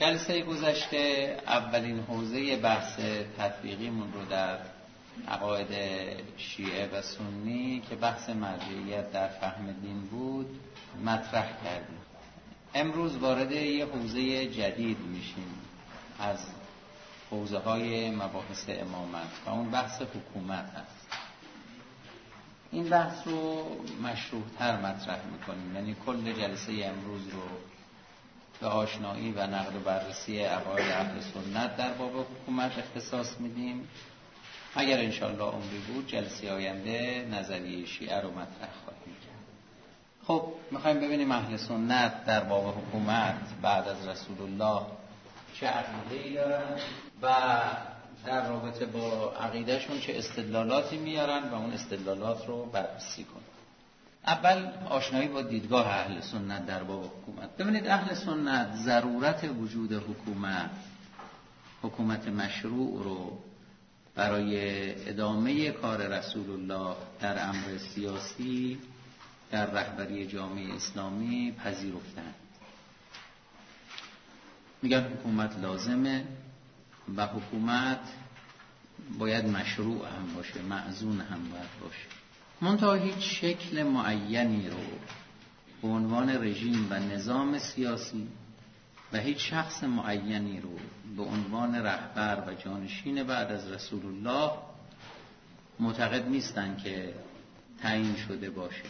جلسه گذشته اولین حوزه بحث تطبیقیمون رو در عقاید شیعه و سنی که بحث مرجعیت در فهم دین بود مطرح کردیم. امروز وارد یه حوزه جدید میشیم از حوزه های مباحث امامت و اون بحث حکومت هست. این بحث رو مشروح‌تر مطرح میکنیم، یعنی کل جلسه امروز رو به آشنایی و نقد و بررسی عقاید اهل سنت در باب حکومت اختصاص میدیم. اگر انشاءالله عمری بود جلسه آینده نظریه شیعه رو مطرح خواهیم کرد. خب میخوایم ببینیم اهل سنت در باب حکومت بعد از رسول الله چه عقیده‌ای دارن و در رابطه با عقیدهشون چه استدلالاتی میارن و اون استدلالات رو بررسی کنیم. اول آشنایی با دیدگاه اهل سنت در باب حکومت. ببینید اهل سنت ضرورت وجود حکومت مشروع رو برای ادامه کار رسول الله در امر سیاسی در رهبری جامعه اسلامی پذیرفتند. میگن حکومت لازمه و حکومت باید مشروع هم باشه، مأذون هم باید باشه. منتها هیچ شکل معینی رو به عنوان رژیم و نظام سیاسی و هیچ شخص معینی رو به عنوان رهبر و جانشین بعد از رسول الله معتقد نیستن که تعیین شده باشه.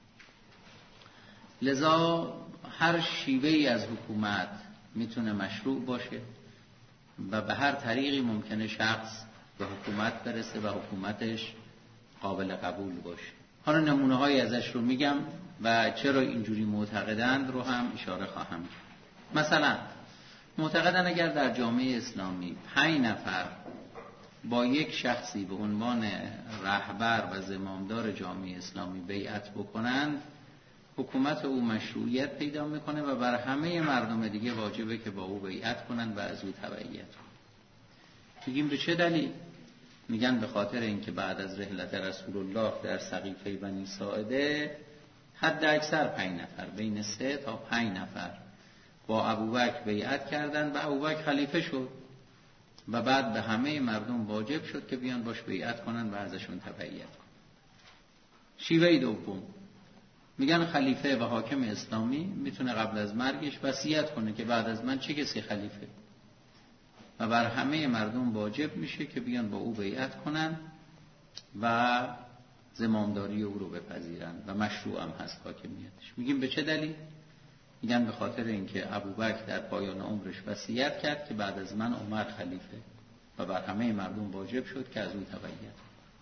لذا هر شیوهی از حکومت میتونه مشروع باشه و به هر طریقی ممکنه شخص به حکومت برسه و حکومتش قابل قبول باشه. حالا نمونه های ازش رو میگم و چرا اینجوری معتقدند رو هم اشاره خواهم کرد. مثلا معتقدن اگر در جامعه اسلامی 5 نفر با یک شخصی به عنوان رهبر و زمامدار جامعه اسلامی بیعت بکنند، حکومت او مشروعیت پیدا میکنه و بر همه مردم دیگه واجبه که با او بیعت کنند و از او تبعیت کنند. میگیم به چه دلیل؟ میگن به خاطر اینکه بعد از رحلت رسول الله در سقیفه بنی ساعده حد اکثر 5 نفر، بین 3 تا 5 نفر با ابوبکر بیعت کردند و ابوبکر خلیفه شد و بعد به همه مردم واجب شد که بیان باش بیعت کنن و ازشون تبعیت کنن. شیوه دوم میگن خلیفه و حاکم اسلامی میتونه قبل از مرگش وصیت کنه که بعد از من چه کسی خلیفه و بر همه مردم واجب میشه که بیان با او بیعت کنن و زمامداری او رو بپذیرن و مشروع هم هست حاکمیتش. میگیم به چه دلیل؟ میگن به خاطر اینکه ابوبکر در پایان عمرش وصیت کرد که بعد از من عمر خلیفه و بر همه مردم واجب شد که از او تبعیت.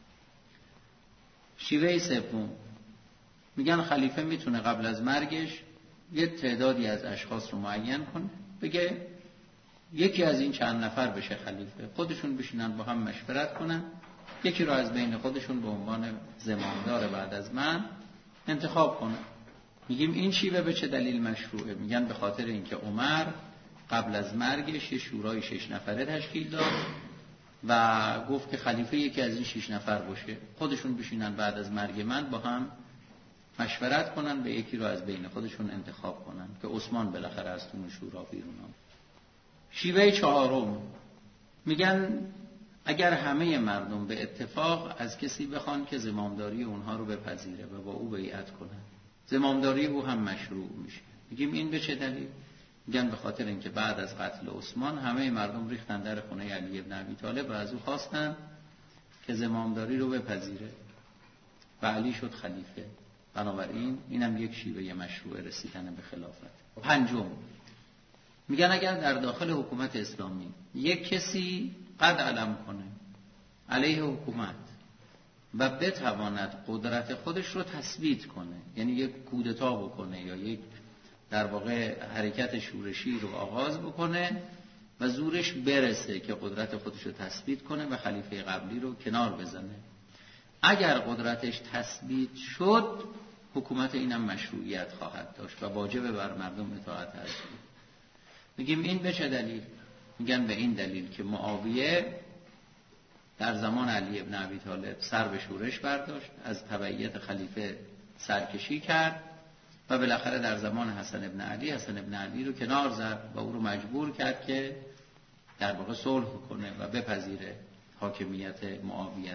شیوه سوم میگن خلیفه میتونه قبل از مرگش یه تعدادی از اشخاص رو معین کنه، بگه یکی از این چند نفر بشه خلیفه، خودشون بشینن با هم مشورت کنن، یکی رو از بین خودشون به عنوان زمامدار بعد از من انتخاب کنن. میگیم این شیوه به چه دلیل مشروعه؟ میگن به خاطر اینکه عمر قبل از مرگش یه شورای 6 نفره تشکیل داد و گفت که خلیفه یکی از این 6 نفر باشه، خودشون بشینن بعد از مرگ من با هم مشورت کنن به یکی رو از بین خودشون انتخاب کنن که عثمان بالاخره از اون شورا بیرون آمد. شیوه چهارم میگن اگر همه مردم به اتفاق از کسی بخوان که زمامداری اونها رو بپذیره و با او بیعت کنن، زمامداری او هم مشروع میشه. میگیم این به چه دلیل؟ میگن به خاطر اینکه بعد از قتل عثمان همه مردم ریختن در خونه علی ابن ابی طالب و از او خواستن که زمامداری رو بپذیره و علی شد خلیفه. بنابراین اینم یک شیوه مشروع رسیدن به خلافت. پنجم میگن اگر در داخل حکومت اسلامی یک کسی قد علم کنه علیه حکومت و بتواند قدرت خودش رو تثبیت کنه، یعنی یک کودتا بکنه یا یک در واقع حرکت شورشی رو آغاز بکنه و زورش برسه که قدرت خودش رو تثبیت کنه و خلیفه قبلی رو کنار بزنه، اگر قدرتش تثبیت شد حکومت اینم مشروعیت خواهد داشت و واجب بر مردم اطاعت هست. میگیم این به چه دلیل؟ میگن به این دلیل که معاویه در زمان علی ابن ابی طالب سر به شورش برداشت، از تبعیت خلیفه سرکشی کرد و بالاخره در زمان حسن ابن علی رو کنار زد و او رو مجبور کرد که در واقع صلح کنه و بپذیره حاکمیت معاویه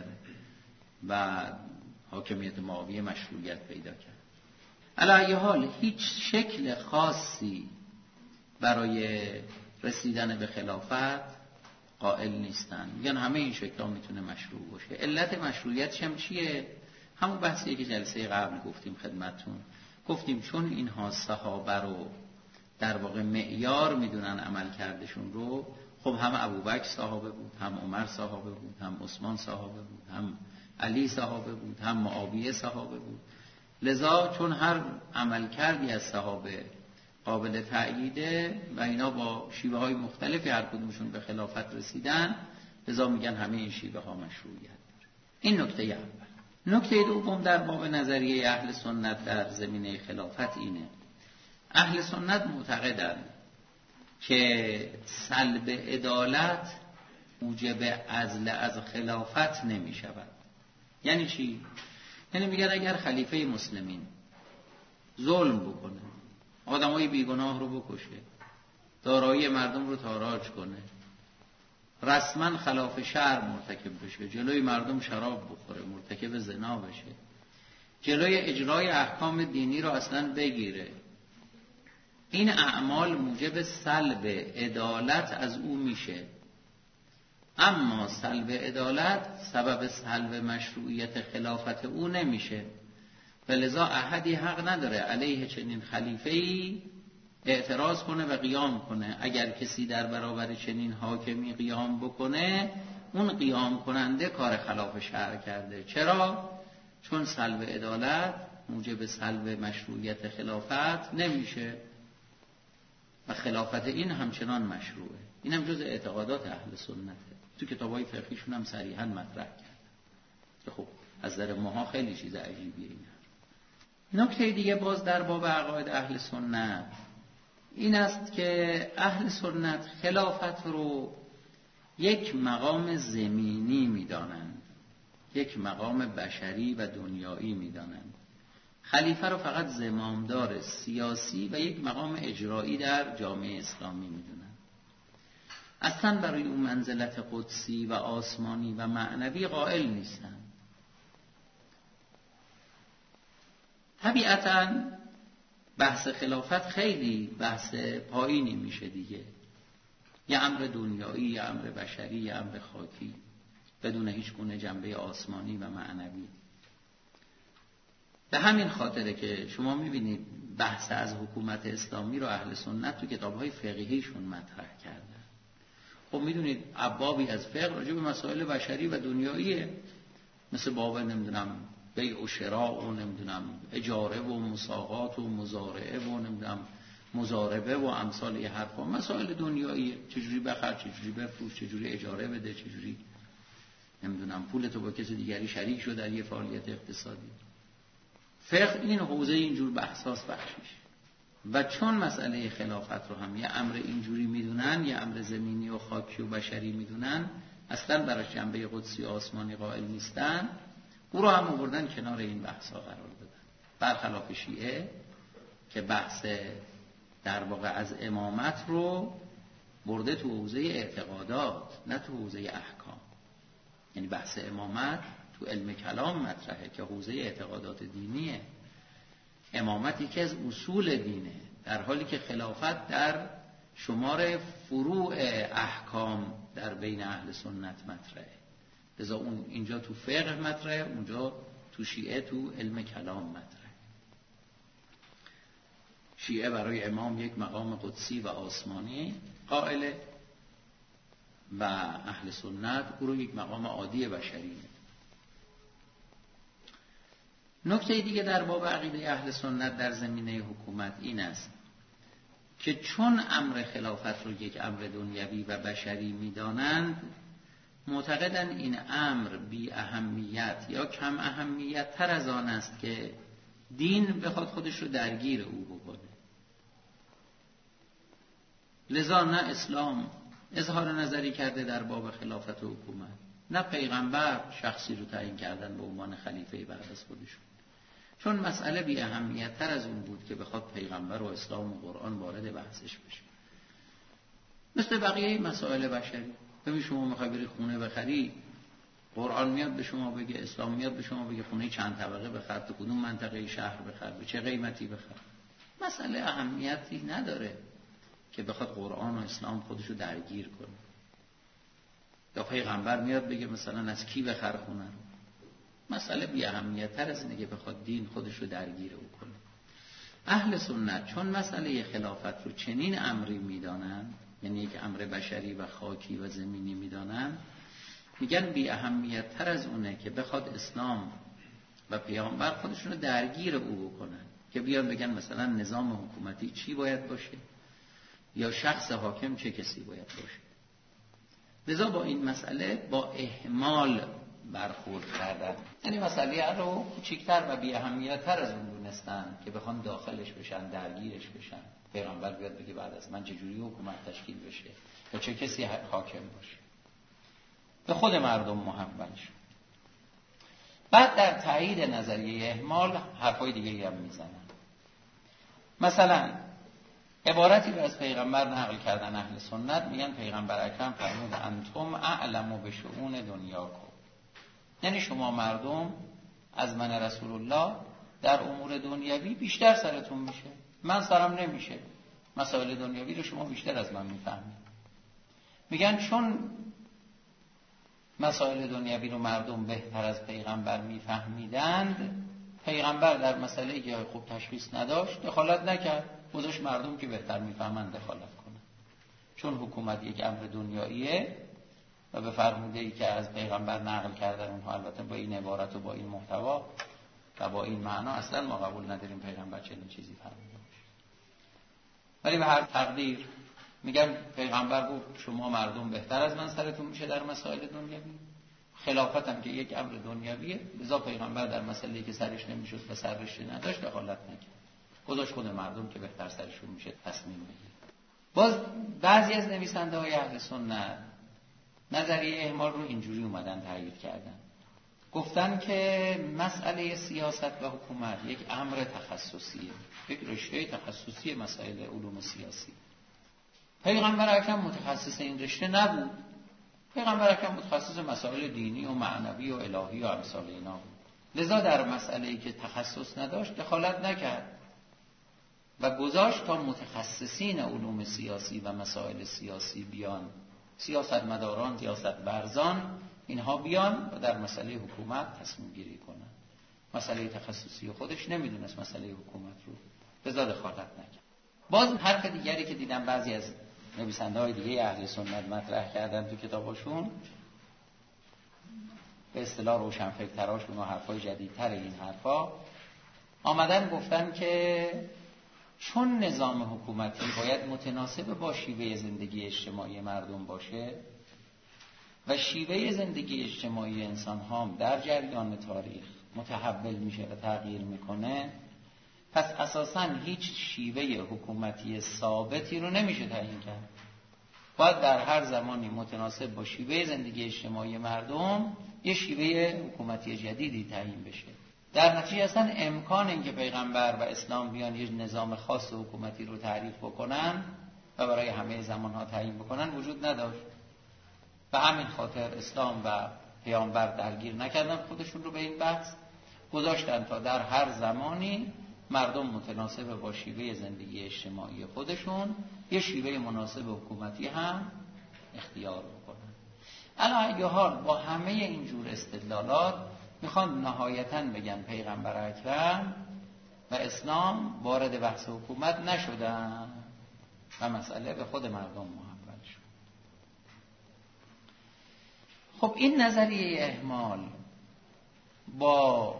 و حاکمیت معاویه مشروعیت پیدا کرد. علی ای حال هیچ شکل خاصی برای رسیدن به خلافت قائل نیستن، میگن همه این شکل‌ها میتونه مشروع باشه. علت مشروعیتش هم چیه؟ همون بحثیه که جلسه قبل گفتیم خدمتتون، گفتیم چون اینها صحابه رو در واقع معیار میدونن عمل کردشون رو، خب هم ابوبکر صحابه بود، هم عمر صحابه بود، هم عثمان صحابه بود، هم علی صحابه بود، هم معاویه صحابه بود. لذا چون هر عمل کردی از صحابه قابل تأییده و اینا با شیوه های مختلفی هر کدومشون به خلافت رسیدن، لذا میگن همه این شیوه ها مشروعیت داره. این نکته اول. نکته دوم در باب نظریه اهل سنت در زمینه خلافت اینه: اهل سنت معتقدند که سلب عدالت موجب عزل از خلافت نمی شود. یعنی چی؟ یعنی میگن اگر خلیفه مسلمین ظلم بکنه، آدمای بیگناه رو بکشه، دارایی مردم رو تاراج کنه، رسما خلاف شرع مرتکب بشه، جلوی مردم شراب بخوره، مرتکب زنا بشه، جلوی اجرای احکام دینی رو اصلا بگیره، این اعمال موجب سلب عدالت از او میشه. اما سلب عدالت سبب سلب مشروعیت خلافت او نمیشه، ولذا احدی حق نداره علیه چنین خلیفه‌ای اعتراض کنه و قیام کنه. اگر کسی در برابر چنین حاکمی قیام بکنه، اون قیام کننده کار خلاف شرع کرده. چرا؟ چون سلب عدالت موجب سلب مشروعیت خلافت نمیشه و خلافت این همچنان مشروعه. این هم جز اعتقادات اهل سنته، تو کتابای فقهیشون هم صریحا مطرح کرده. خب از نظر ماها خیلی چیز عجیبیه این. نکته دیگه باز در باب عقاید اهل سنت این است که اهل سنت خلافت رو یک مقام زمینی میدانند، یک مقام بشری و دنیایی میدانند. خلیفه رو فقط زمامدار سیاسی و یک مقام اجرایی در جامعه اسلامی میدونند. اصلا برای اون منزلت قدسی و آسمانی و معنوی قائل نیستند. طبیعتاً بحث خلافت خیلی بحث پایینی میشه دیگه، یه امر دنیایی، یه امر بشری، یه امر خاکی، بدون هیچ گونه جنبه آسمانی و معنوی. به همین خاطره که شما میبینید بحث از حکومت اسلامی رو اهل سنت تو کتابهای فقهیشون مطرح کردن. خب میدونید ابوابی از فقه راجع به مسائل بشری و دنیاییه، مثل باب نمیدونم بیع و شراء و نمیدونم اجاره و مساقات و مزارعه و نمیدونم مزاربه و امثال یه حرفا، مسائل دنیاییه. چجوری بخر، چجوری بفروش، چجوری اجاره بده، چجوری نمیدونم پولتو با کسی دیگری شریک شو در یه فعالیت اقتصادی. فقه این حوزه اینجور بحثاس بخشش. و چون مسئله خلافت رو هم یه امر اینجوری میدونن، یه امر زمینی و خاکی و بشری میدونن، اصلا براش جنبه قدسی و آسمانی قائل نیستن، او رو هم آوردن کنار این بحثا قرار دادن. برخلاف شیعه که بحث در واقع از امامت رو برده تو حوزه اعتقادات، نه تو حوزه احکام. یعنی بحث امامت تو علم کلام مطرحه که حوزه اعتقادات دینیه. امامت یکی از اصول دینه، در حالی که خلافت در شمار فروع احکام در بین اهل سنت مطرحه. لذا اون اینجا تو فقه مطرحه، اونجا تو شیعه تو علم کلام مطرحه. شیعه برای امام یک مقام قدسی و آسمانی قائله و اهل سنت او رو یک مقام عادی بشری. نکته دیگه در باب عقیده اهل سنت در زمینه حکومت این است که چون امر خلافت رو یک امر دنیوی و بشری می‌دانند، معتقدن این امر بی اهمیت یا کم اهمیت تر از آن است که دین بخواد خودش رو درگیر او بکنه. لذا نه اسلام اظهار نظری کرده در باب خلافت و حکومت، نه پیغمبر شخصی رو تعیین کردن به عنوان خلیفه بعد از خودشون. چون مسئله بی اهمیت تر از اون بود که بخواد پیغمبر و اسلام و قرآن وارد بحثش بشه. مثل بقیه مسائل بشری. ببین شما میخوای بری خونه بخری، قرآن میاد به شما بگه، اسلام میاد به شما بگه خونه چند طبقه بخر، تو کدوم منطقه شهر بخر، به چه قیمتی بخر. مسئله اهمیتی نداره که بخواد قرآن و اسلام خودشو درگیر کنه. یا پیغمبر میاد بگه مثلا از کی بخر خونه رو. مسئله بی اهمیت تر از اینه که بخواد دین خودشو درگیر او کنه. اهل سنت چون مسئله خلافت رو چنین امری میدانن، یعنی یک امر بشری و خاکی و زمینی میدانن، میگن بی اهمیت تر از اونه که بخواد اسلام و پیامبر خودشون رو درگیر او بکنن، که بیان بگن مثلا نظام حکومتی چی باید باشه یا شخص حاکم چه کسی باید باشه. لذا با این مسئله با اهمال برخورد کردن، یعنی مسئله رو کوچکتر و بی اهمیت تر از اون دونستن که بخوان داخلش بشن، درگیرش بشن. پیغمبر بیاد بگه بعد از من چجوری حکومت تشکیل بشه یا چه کسی حاکم باشه. به خود مردم محول شد. بعد در تایید نظریه اهمال حرفای دیگه هم میزنن. مثلا عبارتی رو از پیغمبر نقل کردن اهل سنت، میگن پیغمبر اکرم فرمود انتم اعلم بشؤون دنیاکم، یعنی شما مردم از من رسول الله در امور دنیوی بیشتر سرتون میشه، من سرم نمیشه. مسائل دنیوی رو شما بیشتر از من میفهمید. میگن چون مسائل دنیوی رو مردم بهتر از پیغمبر میفهمیدند، پیغمبر در مسئله که خوب تشخیص نداشت دخالت نکرد، گذاشت مردم که بهتر میفهمند دخالت کنند. چون حکومت یک امر دنیاییه و به فرموده‌ای که از پیغمبر نقل کردن اونها، البته با این عبارت و با این محتوا و با این معنا اصلا ما قبول نداریم پیغمبر چنین چیزی فرموده باشه. ولی به هر تقدیر میگن پیغمبر گفت شما مردم بهتر از من سرتون میشه در مسائل دنیوی. خلافت هم که یک امر دنیویه، لذا پیغمبر در مسئله‌ای که سرش نمیشد و سرش نداشت دخالت نکرد، گذاشت خود مردم که بهتر سرشون میشه تصمیم بگیرن. باز بعضی از نویسنده های اهل سنت نظریه اهمال رو اینجوری اومدن تایید کردن. گفتن که مسئله سیاست و حکومت یک امر تخصصیه، یک رشته تخصصی مسائل علوم سیاسی. پیغمبر اکرم متخصص این رشته نبود. پیغمبر اکرم متخصص مسائل دینی و معنوی و الهی و امثال اینا بود. لذا در مسئله‌ای که تخصص نداشت دخالت نکرد و گذاشت تا متخصصین علوم سیاسی و مسائل سیاسی بیان، سیاستمداران، سیاست ورزان، اینها بیان و در مسئله حکومت تصمیم گیری کنن. مسئله تخصصی خودش نمیدونست مسئله حکومت رو، لذا دخالت نکرد. باز حرف دیگری که دیدم بعضی از نویسنده‌های دیگه اهل سنت مطرح کردن تو کتاباشون، به اصطلاح روشنفکرتراشون و حرفای جدیدتر این حرفا، آمدن گفتن که چون نظام حکومتی باید متناسب با شیوه زندگی اجتماعی مردم باشه و شیوه زندگی اجتماعی انسان ها در جریان تاریخ متحول میشه و تغییر میکنه، پس اساساً هیچ شیوه حکومتی ثابتی رو نمیشه تعیین کرد. باید در هر زمانی متناسب با شیوه زندگی اجتماعی مردم یه شیوه حکومتی جدیدی تعیین بشه. در نتیجه اصلا امکان اینکه پیغمبر و اسلام بیان یه نظام خاص حکومتی رو تعریف بکنن و برای همه زمانها تعیین بکنن وجود نداشت. و همین خاطر اسلام و پیامبر درگیر نکردن خودشون رو به این بحث، گذاشتن تا در هر زمانی مردم متناسب با شیوه زندگی اجتماعی خودشون یه شیوه مناسب حکومتی هم اختیار بکنن. علی ای حال با همه اینجور استدلالات میخوان نهایتاً بگن پیغمبر اکرم و اسلام وارد بحث حکومت نشدن و مسئله به خود مردم محول شد. خب این نظریه اهمال با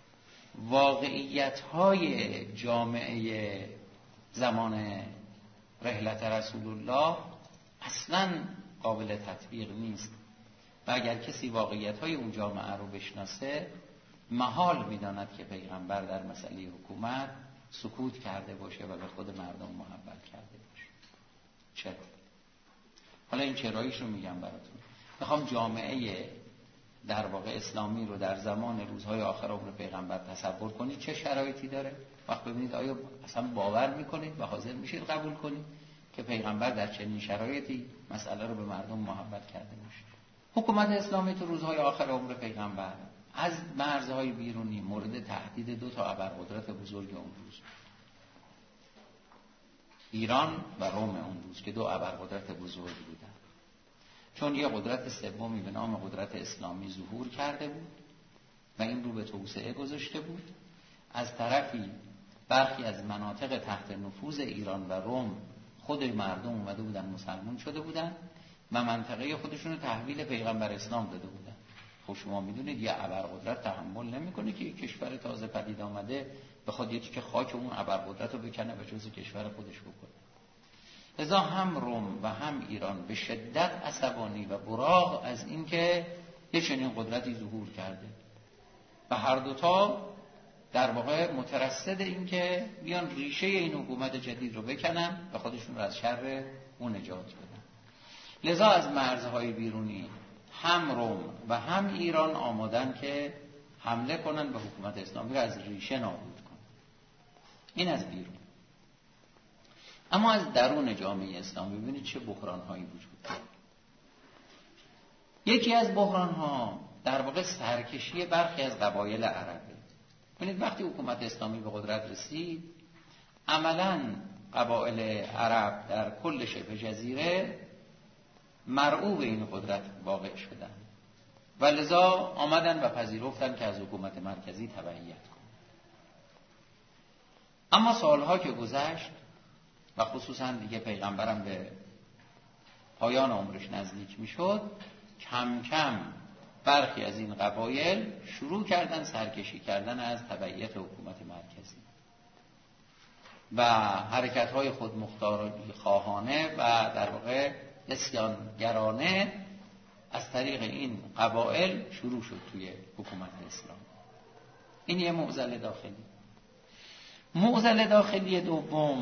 واقعیت‌های جامعه زمان رحلت رسول الله اصلاً قابل تطبیق نیست و اگر کسی واقعیت‌های اون جامعه رو بشناسه محال می‌داند که پیغمبر در مسئله حکومت سکوت کرده باشه و به خود مردم محول کرده باشه. چرا؟ حالا این چراییش رو میگم براتون. میخوام جامعه در واقع اسلامی رو در زمان روزهای آخر عمر پیغمبر تصور کنید چه شرایطی داره. وقت ببینید آیا اصلا باور میکنید و حاضر میشید قبول کنید که پیغمبر در چنین شرایطی مسئله رو به مردم محول کرده باشه. حکومت اسلامی تو روزهای آخر عمر پیغمبر از مرزهای بیرونی مورد تهدید دو تا ابرقدرت بزرگ اون روز، ایران و روم اون روز، که دو ابرقدرت بزرگ بودن. چون یه قدرت سومی به نام قدرت اسلامی ظهور کرده بود و این رو به توسعه گذاشته بود. از طرفی برخی از مناطق تحت نفوذ ایران و روم خود مردم اومده بودن مسلمان شده بودن و منطقه خودشون رو تحویل پیغمبر اسلام داده بودن. خب شما میدونید یه ابرقدرت تحمل نمیکنه که یک کشور تازه پدید آمده بخواد یه تیکه خاک اون ابرقدرت رو بکنه و جزء کشور خودش بکنه. لذا هم روم و هم ایران به شدت عصبانی و براق از اینکه یه چنین قدرتی ظهور کرده و هر دوتا در واقع مترصد این که بیان ریشه این حکومت جدید رو بکنن و خودشون رو از شر اون نجات بدن. لذا از مرزهای بیرونی هم روم و هم ایران آمادن که حمله کنن به حکومت اسلامی رو از ریشه نابود کنن. این از بیرون. اما از درون جامعه اسلامی ببینید چه بحران‌هایی وجود داره. یکی از بحران‌ها در واقع سرکشی برخی از قبایل عربه. ببینید وقتی حکومت اسلامی به قدرت رسید، عملاً قبایل عرب در کل شبه جزیره مرعوب این قدرت واقع شدن و لذا آمدن و پذیرفتن که از حکومت مرکزی تبعیت کنن. اما سالها که گذشت و خصوصا دیگه پیغمبرم به پایان عمرش نزدیک میشد، کم کم برخی از این قبایل شروع کردن سرکشی کردن از تبعیت حکومت مرکزی و حرکت‌های خودمختاری خواهانه و در واقع اسیانگرانه از طریق این قبایل شروع شد توی حکومت اسلام. این یه معضل داخلی. معضل داخلی دوم،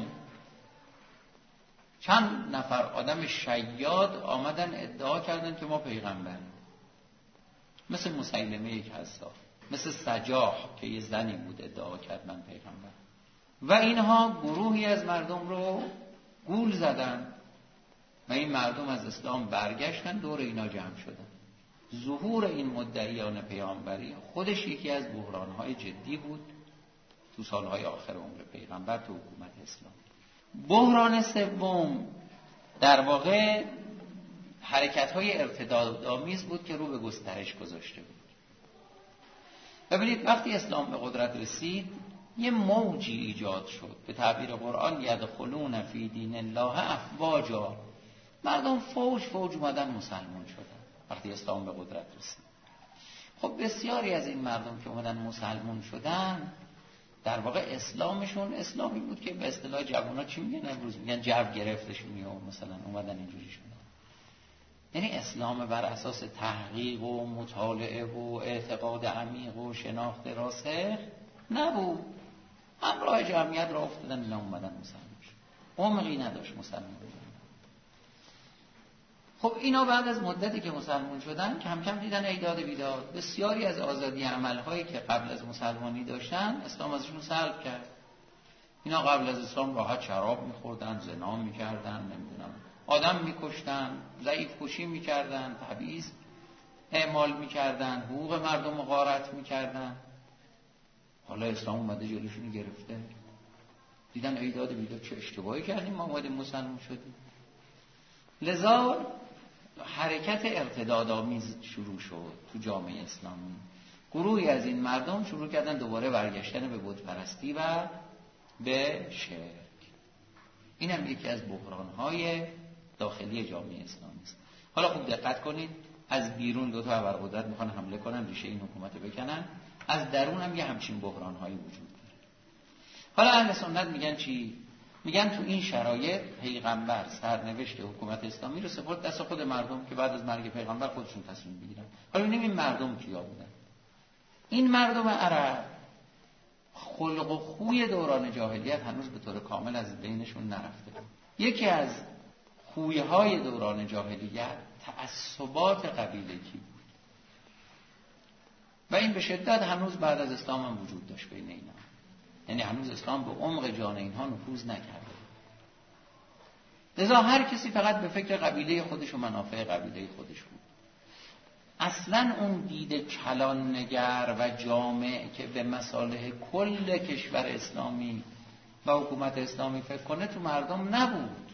چند نفر آدم شیاد آمدن ادعا کردن که ما پیغمبریم، مثل مسیلمه کذاب، مثل سجاح که یه زنی بود ادعا کرد من پیغمبر، و اینها گروهی از مردم رو گول زدن و این مردم از اسلام برگشتن، دور اینا جمع شدن. ظهور این مدعیان پیامبری خودش یکی از بحران‌های جدی بود تو سالهای آخر عمر پیغمبر تو حکومت اسلام. بحران سوم در واقع حرکت‌های ارتدادآمیز بود که رو به گسترش گذاشته بود. ببینید وقتی اسلام به قدرت رسید یه موجی ایجاد شد، به تعبیر قرآن یدخلون فی دین الله افواجا، مردم فوج اومدن مسلمان شدن وقتی اسلام به قدرت رسید. خب بسیاری از این مردم که اومدن مسلمان شدن در واقع اسلامشون اسلامی بود که به اصطلاح جوونا چی میگن امروز؟ میگن جو گرفتشون یا مثلا اومدن اینجوری شدن. یعنی اسلام بر اساس تحقیق و مطالعه و اعتقاد عمیق و شناخت راسخ نبود. همراه جمعیت را افتادن اینا اومدن مسلمان شد. عمقی نداشت مسلمان بودن. خب اینا بعد از مدتی که مسلمان شدن کم کم دیدن ایداد بیداد، بسیاری از آزادی عملهایی که قبل از مسلمانی داشتن اسلام ازشون سلب کرد. اینا قبل از اسلام راحت شراب میخوردن، زنا میکردن، نمیدونم آدم میکشتن، ضعیف کشی میکردن، تبعیض اعمال میکردن، حقوق مردم رو غارت میکردن. حالا اسلام اومده جلوشونو گرفته، دیدن ایداد بیداد، چه اشتباهی کردیم ما اومدیم مسلمان شدیم. لذا حرکت ارتدادآمیز شروع شد تو جامعه اسلامی. گروهی از این مردم شروع کردن دوباره برگشتن به بت پرستی و به شرک. این هم یکی از بحران‌های داخلی جامعه اسلامی است. حالا خوب دقت کنید، از بیرون دو تا ابرقدرت میخوان حمله کنن، ریشه این حکومت رو بکنن. از درون هم یه همچین بحران‌هایی وجود داره. حالا اهل سنت میگن چی؟ میگن تو این شرایط پیغمبر سرنوشت حکومت اسلامی رو سپرد دست خود مردم که بعد از مرگ پیغمبر خودشون تصمیم بگیرن. حالا ببینیم این مردم کیا بودن. این مردم عرب خلق و خوی دوران جاهلیت هنوز به طور کامل از بینشون نرفته بود. یکی از خویهای دوران جاهلیت تعصبات قبیلگی بود. و این به شدت هنوز بعد از اسلام هم وجود داشت بین اینا. یعنی هنوز اسلام به عمق جان اینها نفوذ نکرده. لذا هر کسی فقط به فکر قبیله خودش و منافع قبیله خودش بود. اصلا اون دید کلان نگر و جامع که به مصالح کل کشور اسلامی و حکومت اسلامی فکر کنه تو مردم نبود.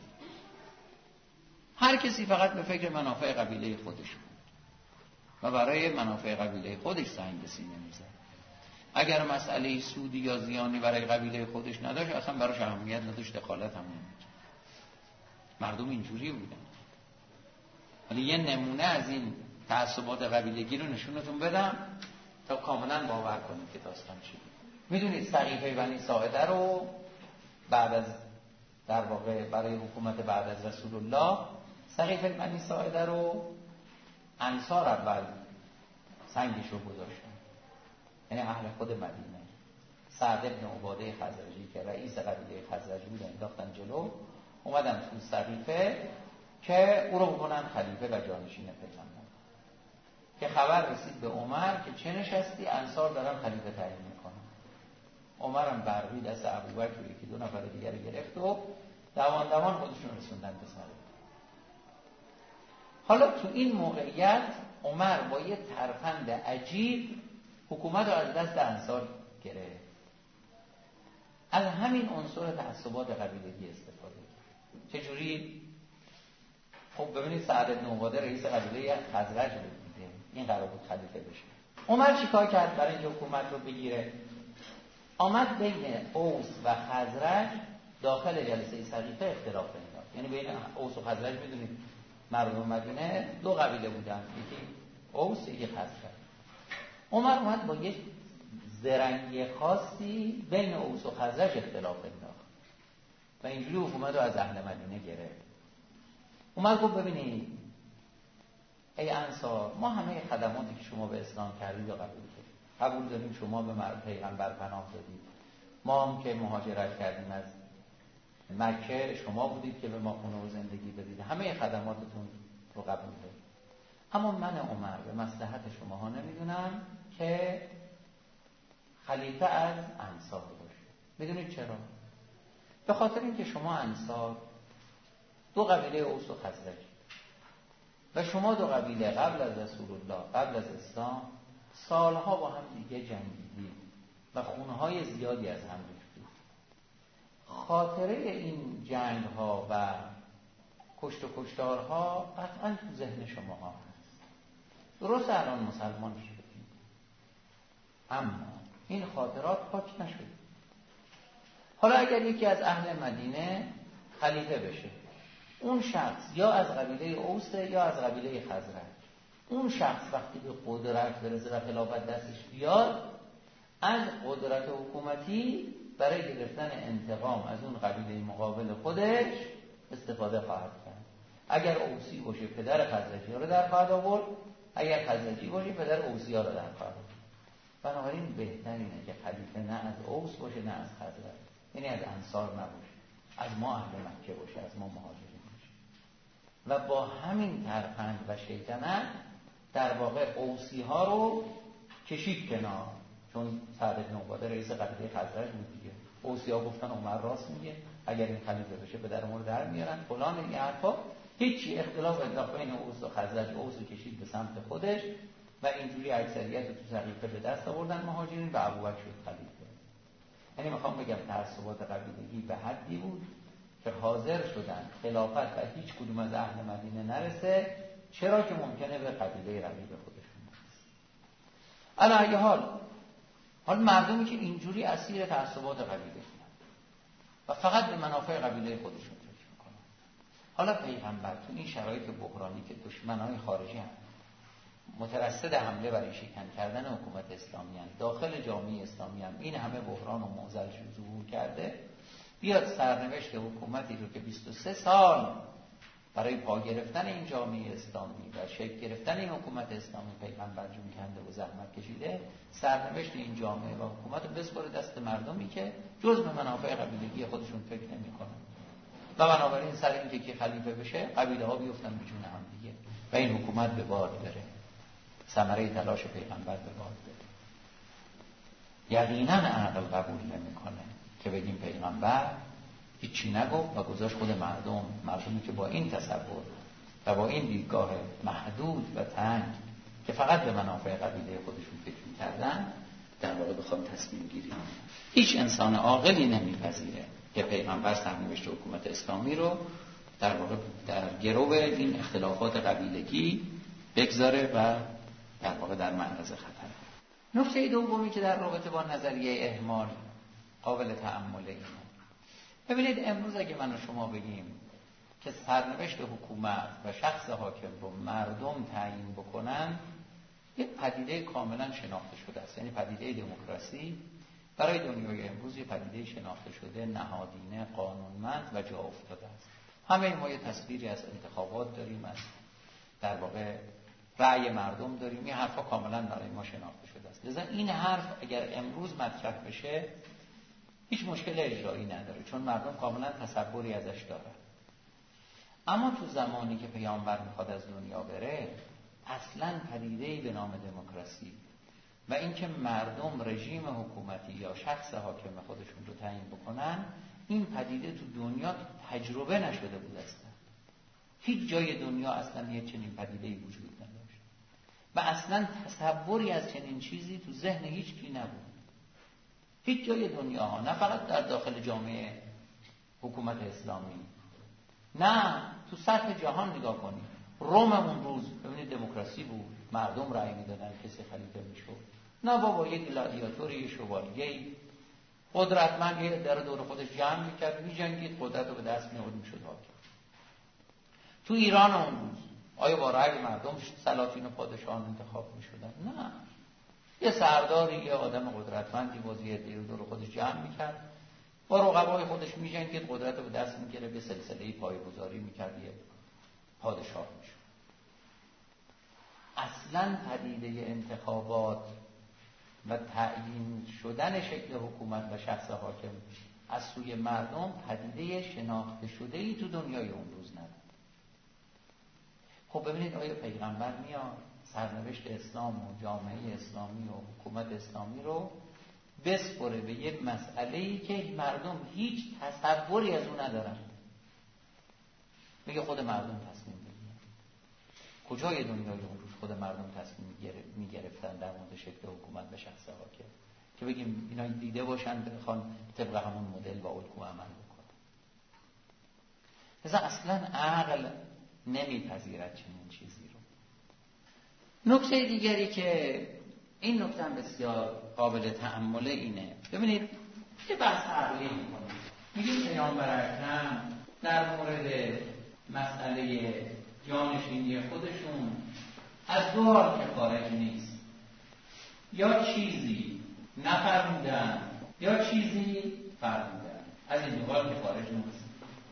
هر کسی فقط به فکر منافع قبیله خودش بود و برای منافع قبیله خودش سنگ به سینه می‌زد. اگر مسئله سودی یا زیانی برای قبیله خودش نداشت، اصلا براش اهمیت نداشت، دخالت هم نمی‌کرد. مردم اینجوری بودن. ولی یه نمونه از این تعصبات قبیلگی رو نشونتون بدم تا کاملا باور کنید که داستان چیه. میدونید سقیفه بنی ساعده رو بعد از در واقع برای حکومت بعد از رسول الله، سقیفه بنی ساعده رو انصار اول سنگش رو گذاشتن، یعنی اهل خود مدینه. سعد بن عباده خزرجی که رئیس قبیله خزرج بود انداختن جلو، اومدن تو سقیفه که او رو بکنن خلیفه و جانشین پیغمبر. که خبر رسید به عمر که چه نشستی؟ انصار دارن خلیفه تعیین میکنن. عمر هم برقی دست ابوبکر و یکی دو نفر دیگر گرفت و دوان خودشون رسوندن به سقیفه. حالا تو این موقعیت عمر با یه ترفند عجیب حکومت رو از دست انصار گرفت. از همین عنصر تعصبات قبیلگی استفاده کرد. چجوری؟ خب ببینید سعد بن عباده رئیس قبیله خزرج بود. این قرار بود خلیفه بشه. عمر چیکار کرد برای اینکه حکومت رو بگیره؟ آمد بین اوس و خزرج داخل جلسه سقیفه اختلاف انداخت. یعنی بین اوس و خزرج میدونید مردم مدینه دو قبیله بودن، یکی اوس یکی خزرج. عمر اومد با یک زرنگی خاصی بین اوس و خزرج اختلاف انداخت و اینجوری حکومت رو از اهل مدینه گرفت. اومد گفت ببینید ای انصار، ما همه خدماتی که شما به اسلام کردید و قبول داریم، شما به پیغمبر پناه دادید، ما هم که مهاجرت کردیم از مکه شما بودید که به ما خونه و زندگی دادید، همه خدماتتون رو قبول داریم. اما من عمر به مصلحت شماها نمیدونم که خلیفه از انصار باشه. میدونید چرا؟ به خاطر اینکه شما انصار دو قبیله اوس و خزرج و شما دو قبیله قبل از رسول الله، قبل از اسلام سالها با هم دیگه جنگیدید و خونهای زیادی از هم ریختید. خاطره این جنگ ها و کشت و کشتارها قطعا تو ذهن شما ها هست. درست الان مسلمان شدید، اما این خاطرات پاک نشد. حالا اگر یکی از اهل مدینه خلیفه بشه، اون شخص یا از قبیله اوسه یا از قبیله خزرج، اون شخص وقتی به قدرت برسه و خلافت دستش بیاد، از قدرت حکومتی برای گرفتن انتقام از اون قبیله مقابل خودش استفاده خواهد کرد. اگر اوسی باشه پدر خزرجی ها رو در خواهد آورد، اگر خزرجی باشه پدر اوسی ها رو در خواهد آورد. بنابراین بهترینه که خلیفه نه از اوس باشه نه از خزرج، یعنی از انصار نباشه، از ما اهل مکه باشه، از ما مهاجرین باشه. و با همین ترفند و شیطنت در واقع اوسی ها رو کشید کنار، چون سعد بن عباده رئیس قبیله خزرج بود دیگه. اوسی ها گفتن عمر راست میگه، اگر این خلیفه بشه پدرمون رو در میارن فلان، این حرفا. هیچی اختلاف انداخت بین اوس و خزرج، اوس رو کشید به سمت خودش و اینجوری اکثریت رو تو سقیفه به دست آوردن مهاجرین و ابوبکر شد خلیفه. یعنی میخوام بگم تعصبات قبیلگی به حدی بود که حاضر شدن خلافت و هیچ کدوم از اهل مدینه نرسه، چرا که ممکنه به قبیله رقیب خودشون برسه. الان اگه حال مردمی که اینجوری اسیر تعصبات قبیلگی و فقط به منافع قبیله خودشون فکر میکنن، حالا پیغمبر تو این شرایط بحرانی که دشمنان خارجی هم مترصد حمله برای شکن کردن حکومت اسلامی هم داخل جامعه اسلامی هم این همه بحران و معضلش ظهور کرده، بیاد سرنوشت حکومتی رو که 23 سال برای پا گرفتن این جامعه اسلامی و شکل گرفتن این حکومت اسلامی پیغمبر جون کنده و زحمت کشیده، سرنوشت این جامعه و حکومت رو بسپاره دست مردمی که جز به منافع قبیلگی خودشون فکر نمی‌کنن. و بنابراین سر این که خلیفه بشه قبیله ها بیفتن به جون هم دیگه و این حکومت به باد بره. ثمره تلاش پیغمبر به باد بده. یقینا عقل قبول نمیکنه که بگیم پیغمبر هیچی نگفت و گذاشت خود مردمی که با این تصور و با این دیدگاه محدود و تنگ که فقط به منافع قبیله خودشون فکر می‌کردن در واقع بخوام تصمیم گیری. هیچ انسان عاقلی نمیپذیره که پیغمبر سرنوشت حکومت اسلامی رو در واقع در گرو این اختلافات قبیلگی بگذاره و در واقع در معرض خطر. نکته دومی که در رابطه با نظریه اهمال قابل تأمل اینه. ببینید امروز اگه من و شما بگیم که سرنوشت حکومت و شخص حاکم رو مردم تعیین بکنن، یک پدیده کاملا شناخته شده است. یعنی پدیده دموکراسی برای دنیای امروز یک پدیده شناخته شده، نهادینه، قانونمند و جا افتاده است. همه ما یه تصویری از انتخابات داریم، از در واقع رأی مردم داریم. این حرفا کاملا برای ما شناخته شده است. لذا این حرف اگر امروز مطرح بشه هیچ مشکل اجرایی نداره، چون مردم کاملا تصوری ازش دارن. اما تو زمانی که پیامبر میخواد از دنیا بره، اصلا پدیده‌ای به نام دموکراسی و اینکه مردم رژیم حکومتی یا شخص حاکم خودشون رو تعیین بکنن، این پدیده تو دنیا تجربه نشده بود اصلا. هیچ جای دنیا اصلا یه چنین پدیده‌ای وجود نداشت و اصلا تصوری از چنین چیزی تو ذهن هیچ کی نبود. هیچ جای دنیا ها، نه فقط در داخل جامعه حکومت اسلامی، نه تو سطح جهان نگاه کنید. روم اون روز ببینید دموکراسی بود، مردم رأی میدادن کسی خلیفه میشد. نه بابا، یک گلادیاتوری، شوالیه‌ای قدرتمند در دور خودش جمع میکرد، میجنگید، قدرت رو به دست میآورد، میشد حاکم. تو ایران اون روز آیا با رأی مردم سلاطین و پادشاهان انتخاب میشدن؟ نه. یه سرداری، یه آدم قدرتمندی بازی دور خودش جمع میکرد، با رقبای خودش میجنگید، قدرت رو به دست میگرفت، به سلسله پایه‌گذاری میکرد، یه پادشاه میشد. اصلا پدیده انتخابات و تعیین شدن شکل حکومت و شخص حاکم از سوی مردم پدیده شناخته شده ای تو دنیای اون روز نداره. خب ببینید آیا پیغمبر میاد سرنوشت اسلام و جامعه اسلامی و حکومت اسلامی رو بسپره به یک مسئله‌ای که مردم هیچ تصوری از اون ندارن، میگه خود مردم تصمیم بگیرن؟ کجای دنیای اون روز خود مردم تصمیم میگرفتن در مورد شکل حکومت و شخص حاکم که بگیم اینا دیده باشن بخوان طبق همون مدل و الگو عمل بکنن؟ لذا اصلا عقل نمیپذیرد چنین چیزی رو. نکته دیگری که این نکته بسیار قابل تأمل اینه، ببینید یه بحث عقلی میکنیم، میگیم پیامبر اکرم در مورد مسئله جانشینی خودشون از دو حال که خارج نیست، یا چیزی نفرمودن یا چیزی فرمودن، از این دو حال که خارج نیست.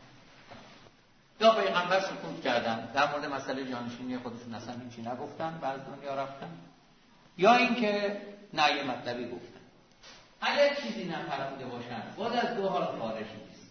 یا پیغمبر سکوت کردن در مورد مسئله جانشینی خودشون، اصلا هیچی نگفتن و از دنیا رفتن، یا اینکه نه یه مطلبی گفتن. اگر چیزی نفرموده باشن باز از دو حال خارج نیست،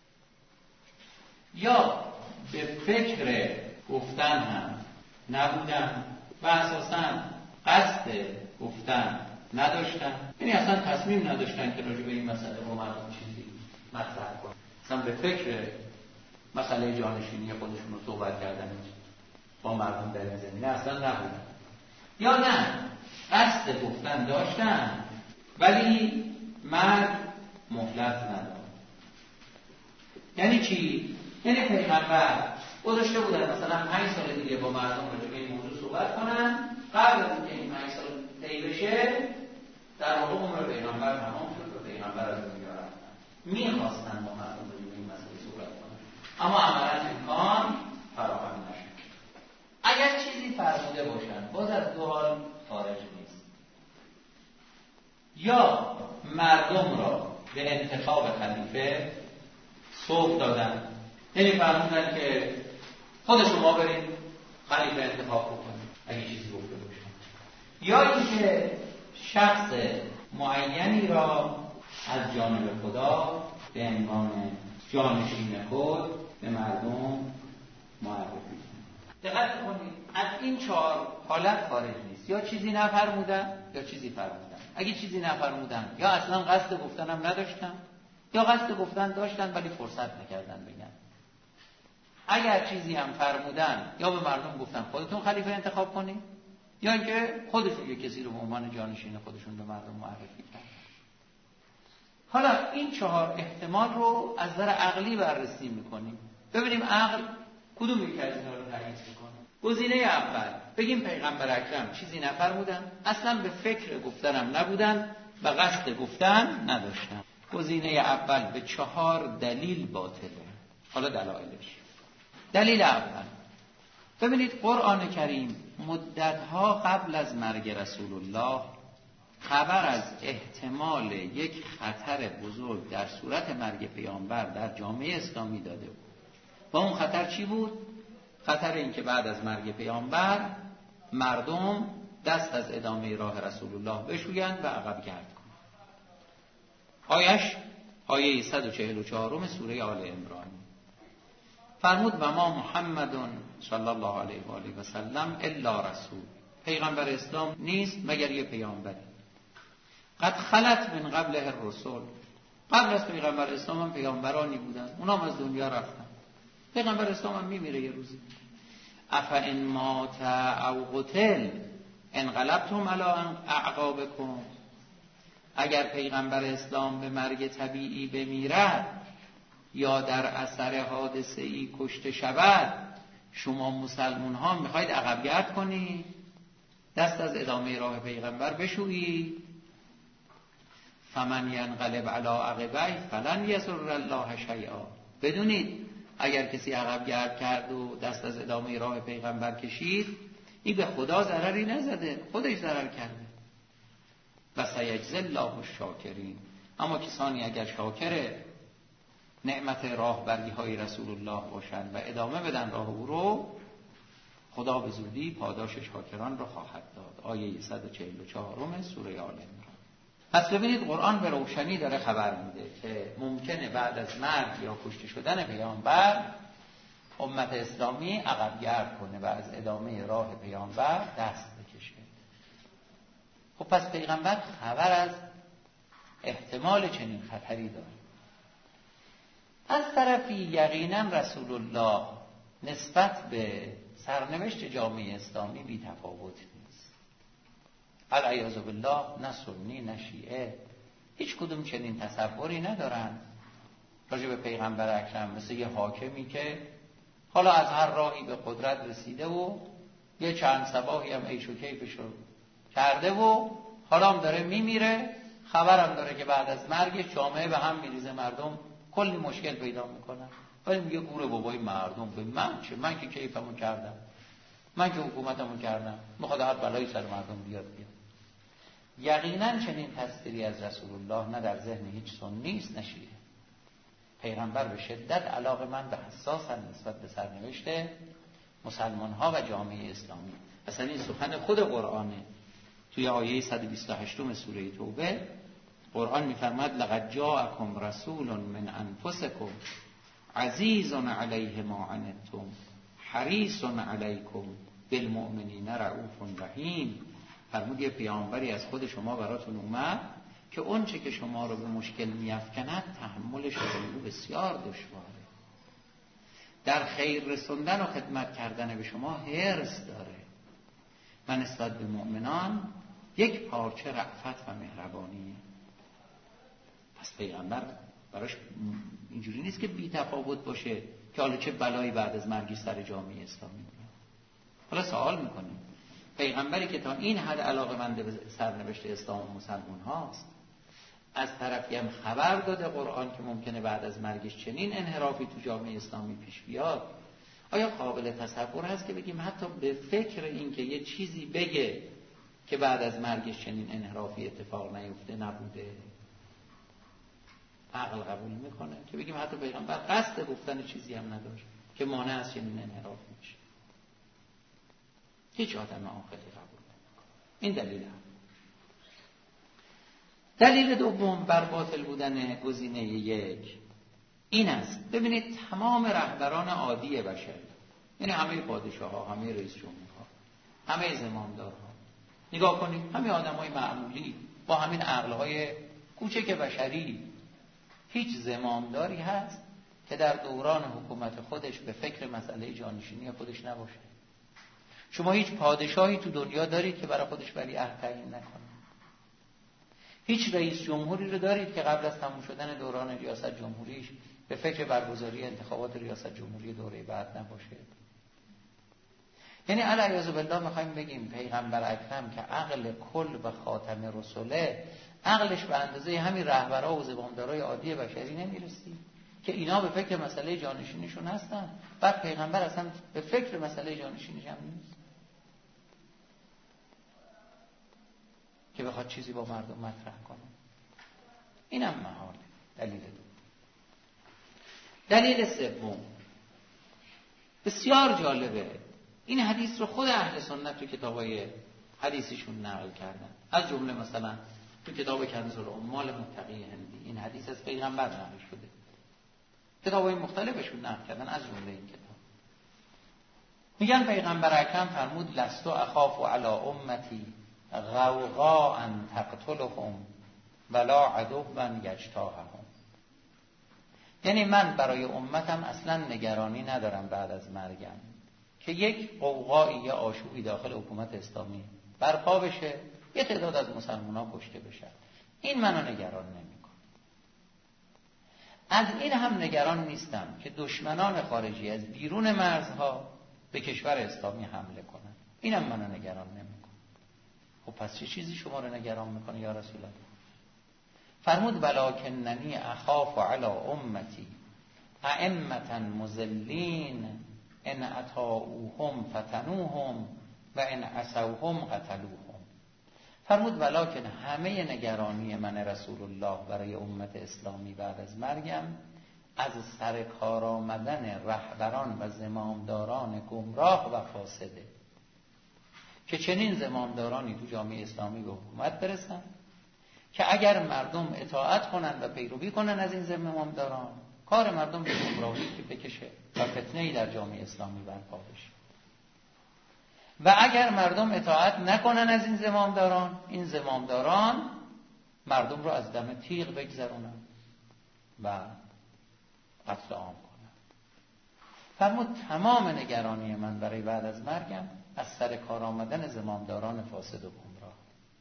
یا به فکر گفتن هم نبودن و اساساً قصد گفتن نداشتن، یعنی اصلا تصمیم نداشتن که راجع به این مسئله با مردم چیزی مطرح کنن، اصلا به فکر مسئله جانشینی خودشون رو صحبت کردن با مردم در این زمینه اصلا نبودن، یا نه قصد گفتن داشتن ولی مرگ مهلت نداد. یعنی چی؟ یعنی پیغمبر گذاشته بودن مثلا 5 سال دیگه با مردم راجع به این موضوع صحبت کنن، قبل از اینکه این 5 سال طی بشه در واقع عمر پیغمبر تمام شد و پیغمبر از دنیا رفتن. میخواستن با مردم راجع به این مسئله صحبت کنن اما عملاً امکان فراهم نشد. اگر چیزی فرموده باشن باز از دو حال خارج نیست، یا مردم را به انتخاب خلیفه سوق دادن، یعنی فرمودن که خود شما برید خلیفه انتخاب بکنید اگه چیزی گفته باشن، یا اینکه شخص معینی را از جانب خدا به عنوان جانشین خود به مردم معرفی کنید. دقت کنید از این 4 حالت خارج نیست. نیست، یا چیزی نفرمودن یا چیزی فرمودن. اگه چیزی نفرمودن یا اصلا قصد گفتنم نداشتن، یا قصد گفتن داشتن ولی فرصت نکردن بگن. اگر چیزی هم فرمودن یا به مردم گفتن خودتون خلیفه انتخاب کنید، یا اینکه خودشون یک کسی رو به عنوان جانشین خودشون به مردم معرفی کردن. حالا این 4 احتمال رو از نظر عقلی بررسی میکنیم، ببینیم عقل کدوم یک از اینا رو تایید میکنه. گزینه اول بگیم پیغمبر اکرم چیزی نفرمودن، اصلا به فکر گفتنم نبودن و قصد گفتن نداشتن. گزینه اول به 4 دلیل باطله. حالا دلایلش. دلیل اول، ببینید قرآن کریم مدتها قبل از مرگ رسول الله خبر از احتمال یک خطر بزرگ در صورت مرگ پیامبر در جامعه اسلامی داده بود. و اون خطر چی بود؟ خطر این که بعد از مرگ پیامبر مردم دست از ادامه راه رسول الله بشویند و عقب گرد کنند. آیه 144 سوره آل عمران فرمود و ما محمد صلی الله علیه و آله و سلم الا رسول، پیغمبر اسلام نیست مگر یه پیامبر. قد خلت من قبله الرسل، قبل از پیغمبر اسلام هم پیامبرانی بودن، اونا هم از دنیا رفتن. پیغمبر اسلام هم میمیره یه روزی. افئن مات او قتل انقلبتم علی اعقابکم، اگر پیغمبر اسلام به مرگ طبیعی بمیرد یا در اثر حادثه ای کشته شود، شما مسلمان ها میخواید عقب گرد کنید، دست از ادامه راه پیغمبر بشویید. فمن ینقلب علی عقبیه فلن یضر الله شیئا، بدونید اگر کسی عقب گرد کرد و دست از ادامه راه پیغمبر کشید، این به خدا ضرری نزده، خودش ضرر کرده. و سیجزی الله الشاکرین، اما کسانی اگر شاکر نعمت راهبری های رسول الله باشند و ادامه بدن راه او رو، خدا به زودی پاداش شاکران رو خواهد داد. آیه 144 سوره آل عمران. پس ببینید قرآن به روشنی داره خبر میده که ممکنه بعد از مرگ یا کشته شدن پیامبر امت اسلامی عقب گرد کنه و از ادامه راه پیامبر دست بکشه. خب پس پیغمبر خبر از احتمال چنین خطری داره. از طرفی یقینا رسول الله نسبت به سرنوشت جامعه اسلامی بی تفاوت نیست. العیاذ بالله نه سنی نه شیعه هیچ کدوم چنین تصوری ندارن راجع به پیغمبر اکرم، مثل یه حاکمی که حالا از هر راهی به قدرت رسیده و یه چند صباحی هم عیش و کیفش رو کرده و حالا هم داره میمیره، خبرم داره که بعد از مرگش جامعه به هم میریزه، مردم کلی مشکل پیدا میکنن، ولی میگه گوره بابای مردم، به من چه، من که کیفمو کردم، من که حکومتمو کردم، میخواد هر بلایی سر مردم بیاد. یقینا چنین تصویری از رسول الله نه در ذهن هیچ سنی است نه شیعه. پیغمبر به شدت علاقه‌مند و حساسن نسبت به سرنوشت مسلمان ها و جامعه اسلامی. مثلا این سخن خود قرآنه. توی آیه 128 سوره توبه قرآن می‌فرماید لقد جاءکم رسول من انفسکم عزیز علیه ما عنتم حریص علیکم بالمؤمنین رؤوف رحیم. فرمود یه پیامبری از خود شما براتون اومد که اون چه که شما رو به مشکل می‌افکند تحملش برای او بسیار دشواره، در خیر رسوندن و خدمت کردن به شما حرص داره و نسبت به مؤمنان یک پارچه رأفت و مهربانیه. پس پیغمبر براش اینجوری نیست که بی تفاوت باشه که حالا چه بلایی بعد از مرگی سر جامعه اسلامی میاد. حالا سوال میکنیم پیغمبری که تا این حد علاقه‌مند به سرنوشت اسلام و مسلمان هاست، از طرفی هم خبر داده قرآن که ممکنه بعد از مرگش چنین انحرافی تو جامعه اسلامی پیش بیاد، آیا قابل تصور هست که بگیم حتی به فکر این که یه چیزی بگه که بعد از مرگش چنین انحرافی اتفاق نیفته نبوده؟ عقل قبول میکنه که بگیم حتی پیغمبر قصد گفتن چیزی هم نداشت که مانع از چنین انحرافی میشه؟ هیچ آدم عاقلی قبول نمیکنه. این دلیل هم. دلیل دوم بر باطل بودن گزینه یک این است، ببینید تمام رهبران عادی بشر، یعنی همه پادشاه‌ها، همه رئیس جمهورها، همه زمامدارها، نگاه کنید همین آدمای معمولی با همین عقلهای کوچک بشری، هیچ زمامداری هست که در دوران حکومت خودش به فکر مسئله جانشینی خودش نباشه؟ شما هیچ پادشاهی تو دنیا دارید که برای خودش ولیعهد تعیین نکنه؟ هیچ رئیس جمهوری رو دارید که قبل از تموم شدن دوران ریاست جمهوریش به فکر برگزاری انتخابات ریاست جمهوری دوره بعد نباشه؟ یعنی علیاذ بالله میخوایم بگیم پیغمبر اکرم که عقل کل و خاتم رسوله، عقلش به اندازه همین رهبرها و زمامدارای عادی بشری نمیرسی که اینا به فکر مسئله جانشینیشون هستن، بعد پیغمبر اصلا به فکر مسئله جانشینیش هم نیست که بخواد چیزی با مردم مطرح کنه. اینم محاله. دلیل دو. دلیل سوم بسیار جالبه. این حدیث رو خود اهل سنت تو کتابای حدیثشون نقل کردن، از جمله مثلا تو کتاب کنز العمال متقی هندی این حدیث از پیغمبر نقل شده، کتابای مختلفشون نقل کردن، از جمله این کتاب. میگن پیغمبر اکرم فرمود لستو اخاف علی امتی غوغاء تقتلهم ولا عدوا یجتاحهم. یعنی من برای امتم اصلا نگرانی ندارم بعد از مرگم که یک قوقایی یا آشوبی داخل حکومت اسلامی برپا بشه، یه تعداد از مسلمان‌ها کشته بشن. این منو نگران نمی‌کنه. از این هم نگران نیستم که دشمنان خارجی از بیرون مرزها به کشور اسلامی حمله کنن. اینم منو نگران نمی‌کنه. خب پس چه چیزی شما رو نگران می‌کنه یا رسول الله؟ فرمود ولکننی اخاف علی امتی ائمة مضلین ان اطاعوهم فتنوهم و ان عصوهم قتلوهم. فرمود ولکن همه نگرانی من رسول الله برای امت اسلامی بعد از مرگم از سر کار آمدن رهبران و زمامداران گمراه و فاسده، که چنین زمامدارانی تو جامعه اسلامی به حکومت برسن که اگر مردم اطاعت کنن و پیروی کنن از این زمامداران، کار مردم به گمراهی که بکشه و فتنه‌ای در جامعه اسلامی برپا بشه، و اگر مردم اطاعت نکنن از این زمامداران مردم رو از دم تیغ بگذرونن و قتل عام کنن. فرمود تمام نگرانی من برای بعد از مرگم از سر کار آمدن زمامداران فاسد و گمراه.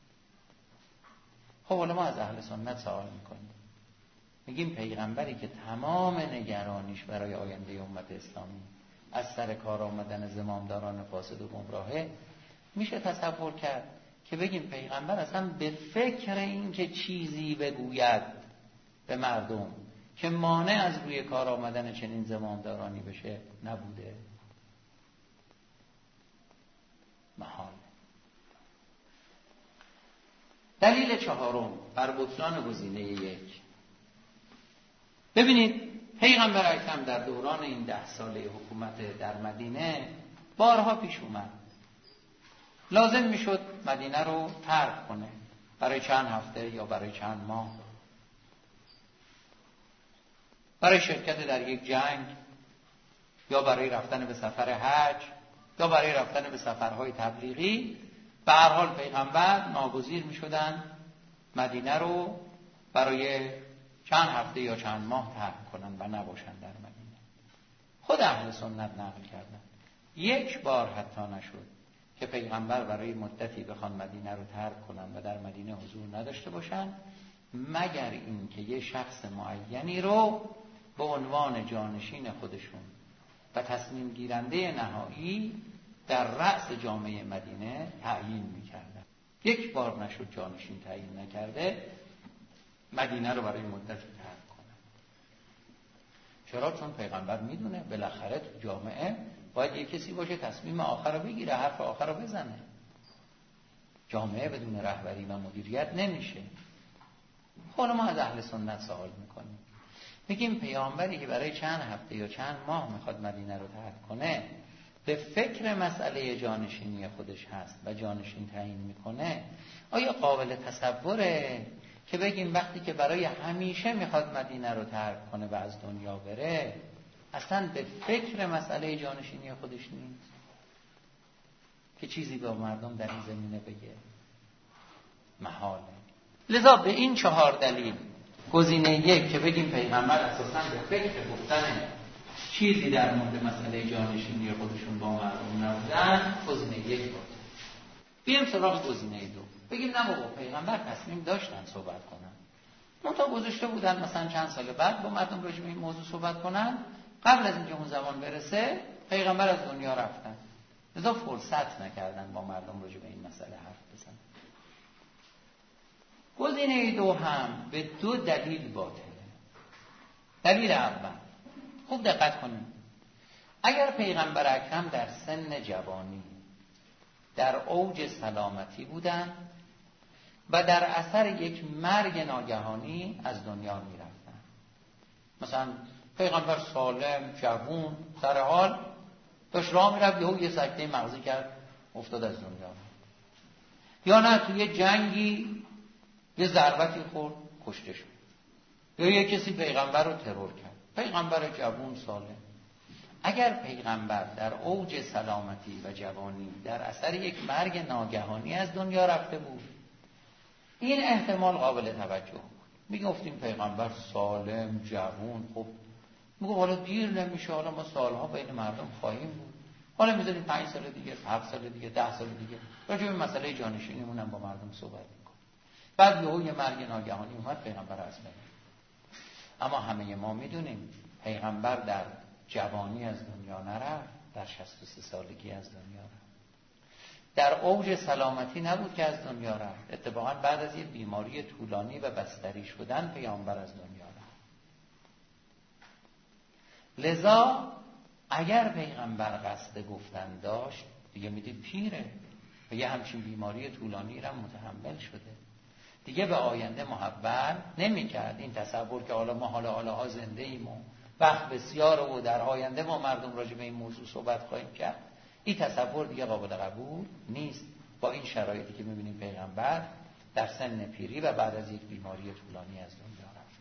خب حالا ما از اهل سنت سوال میکنیم، میگیم پیغمبری که تمام نگرانیش برای آینده امت اسلامی از سر کار آمدن زمامداران فاسد و گمراهه، میشه تصور کرد که بگیم پیغمبر اصلا به فکر این که چیزی بگوید به مردم که مانع از روی کار آمدن چنین زمامدارانی بشه نبوده؟ محال. دلیل چهارم بر بطلان گزینه یک. ببینید پیغمبر اکرم در دوران این 10 ساله حکومت در مدینه بارها پیش اومد لازم میشد مدینه رو ترک کنه برای چند هفته یا برای چند ماه، برای شرکت در یک جنگ یا برای رفتن به سفر حج یا برای رفتن به سفرهای تبلیغی. به هر حال پیغمبر ناگزیر میشدن مدینه رو برای چند هفته یا چند ماه ترک کنن و نباشن در مدینه. خود اهل سنت نقل کردن یک بار حتی نشد که پیغمبر برای مدتی بخوان مدینه رو ترک کنن و در مدینه حضور نداشته باشن، مگر این که یه شخص معینی رو به عنوان جانشین خودشون و تصمیم گیرنده نهایی در رأس جامعه مدینه تعیین میکردن. یک بار نشد جانشین تعیین نکرده مدینه رو برای مدتی ترک کنن. چرا؟ چون پیغمبر میدونه بالاخره تو جامعه باید یک کسی باشه تصمیم آخر رو بگیره، حرف آخر رو بزنه. جامعه بدون رهبری و مدیریت نمیشه. حالا ما از اهل سنت سوال میکنیم، میگیم پیامبری که برای چند هفته یا چند ماه میخواد مدینه رو ترک کنه به فکر مسئله جانشینی خودش هست و جانشین تعیین میکنه، آیا قابل تصوره که بگیم وقتی که برای همیشه میخواد مدینه رو ترک کنه و از دنیا بره اصلا به فکر مسئله جانشینی خودش نیست که چیزی به مردم در این زمینه بگه؟ محاله. لذا به این 4 دلیل گزینه 1 که بگیم پیغمبر اساساً به فکر گفتن چیزی در مورد مسئله جانشینی خودشون با مردم نبودن، گزینه 1 بود. بیایم سراغ گزینه 2. بگیم نه بابا پیغمبر تصمیم داشتن صحبت کنن، منتها گذاشته بودن مثلا چند سال بعد با مردم راجع به این موضوع صحبت کنن، قبل از اینکه اون زمان برسه پیغمبر از دنیا رفتن، لذا فرصت نکردن با مردم راجع به این مسئله حرف بزنن. گزینه 2 هم به 2 دلیل باطله. دلیل اول، خوب دقت کنید، اگر پیغمبر اکرم در سن جوانی در اوج سلامتی بودن و در اثر یک مرگ ناگهانی از دنیا می رفتن، مثلا پیغمبر سالم جوون سر حال داشت راه می رفت، یه سکته مغزی کرد افتاد از دنیا، یا نه توی جنگی یه ضربتی خورد کشته شد، یا یه کسی پیغمبر رو ترور کرد، پیغمبر جوون سالم. اگر پیغمبر در اوج سلامتی و جوانی در اثر یک مرگ ناگهانی از دنیا رفته بود، این احتمال قابل توجه بود. میگفتیم پیغمبر سالم جوون، خب میگه حالا دیر نمیشه، حالا ما سالها بین مردم خواهیم بود، حالا میذاریم 5 سال دیگه، 7 سال دیگه، 10 سال دیگه راجع به مسئله جانشینیمون هم با مردم صحبت میکنیم. بعد یه مرگ ناگهانی اومد، پیغمبر از بین. اما همه ما میدونیم پیغمبر در جوانی از دنیا نرفت، در 63 سالگی از دنیا رفت. در اوج سلامتی نبود که از دنیا رفت، اتفاقا بعد از یه بیماری طولانی و بستری شدن پیامبر از دنیا رفت. لذا اگر پیغمبر قصد گفتن داشت، دیگه میدید پیره و یه همچین بیماری طولانی را متحمل شده، دیگه به آینده محول نمی‌کرد. این تصور که حالا ما حالا زنده ایم و وقت بسیاره و در آینده ما مردم راجع به این موضوع صحبت خواهیم کرد، این تصور دیگه قابل قبول نیست با این شرایطی که می‌بینیم پیغمبر در سن پیری و بعد از یک بیماری طولانی از دنیا رفت.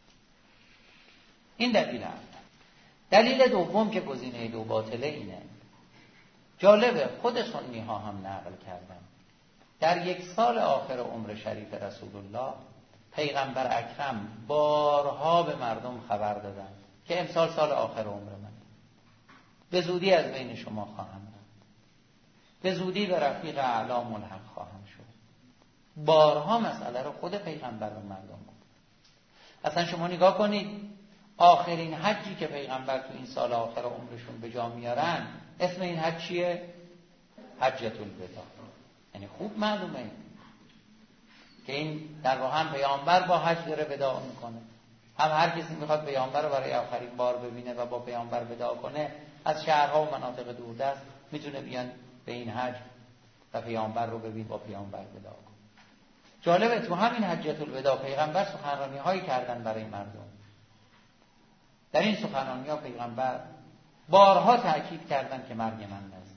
این دلیل اول. دلیل دوم که گزینه 2 باطله اینه، جالبه خود سنی ها هم نقل کردن در 1 سال آخر عمر شریف رسول الله پیغمبر اکرم بارها به مردم خبر دادن که امسال سال آخر عمر من، به زودی از بین شما خواهم رفت، به زودی به رفیق اعلی ملحق خواهم شد. بارها مسئله رو خود پیغمبر به مردم گفت. اصلا شما نگاه کنید، آخرین حجی که پیغمبر تو این سال آخر عمرشون به جا میارن، اسم این حج چیه؟ حجۃ الوداع. یعنی خوب معلومه که این در واقع هم پیامبر با حج داره وداع میکنه، هم هر کسی میخواد پیامبر رو برای آخرین بار ببینه و با پیامبر وداع کنه از شهرها و مناطق دوردست میتونه بیان به این حج و پیامبر رو ببین، با پیامبر وداع کنه. جالبه تو همین حجۃ الوداع پیغمبر سخنرانی هایی کردن برای مردم. در این سخنرانی ها پیغمبر بارها تأکید کردن که مرگ من نزدیک.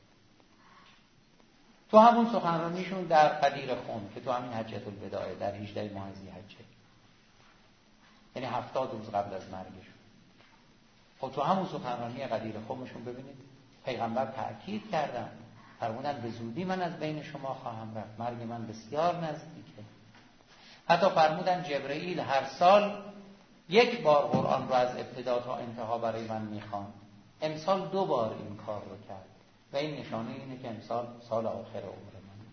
تو همون سخنرانیشون در قدیر خم که تو همین حجۃ الوداع در 18 ماه ذی‌حجه، یعنی 70 روز قبل از مرگشون، خب تو همون سخنرانی قدیر خمشون ببینید پیغمبر تأکید کردن، فرمودن به زودی من از بین شما خواهم رفت، مرگ من بسیار نزدیکه. حتی فرمودن جبرئیل هر سال 1 بار قرآن رو از ابتدا تا انتها برای من میخواند، امسال 2 بار این کار رو کرد و این نشانه اینه که امسال سال آخر عمر من.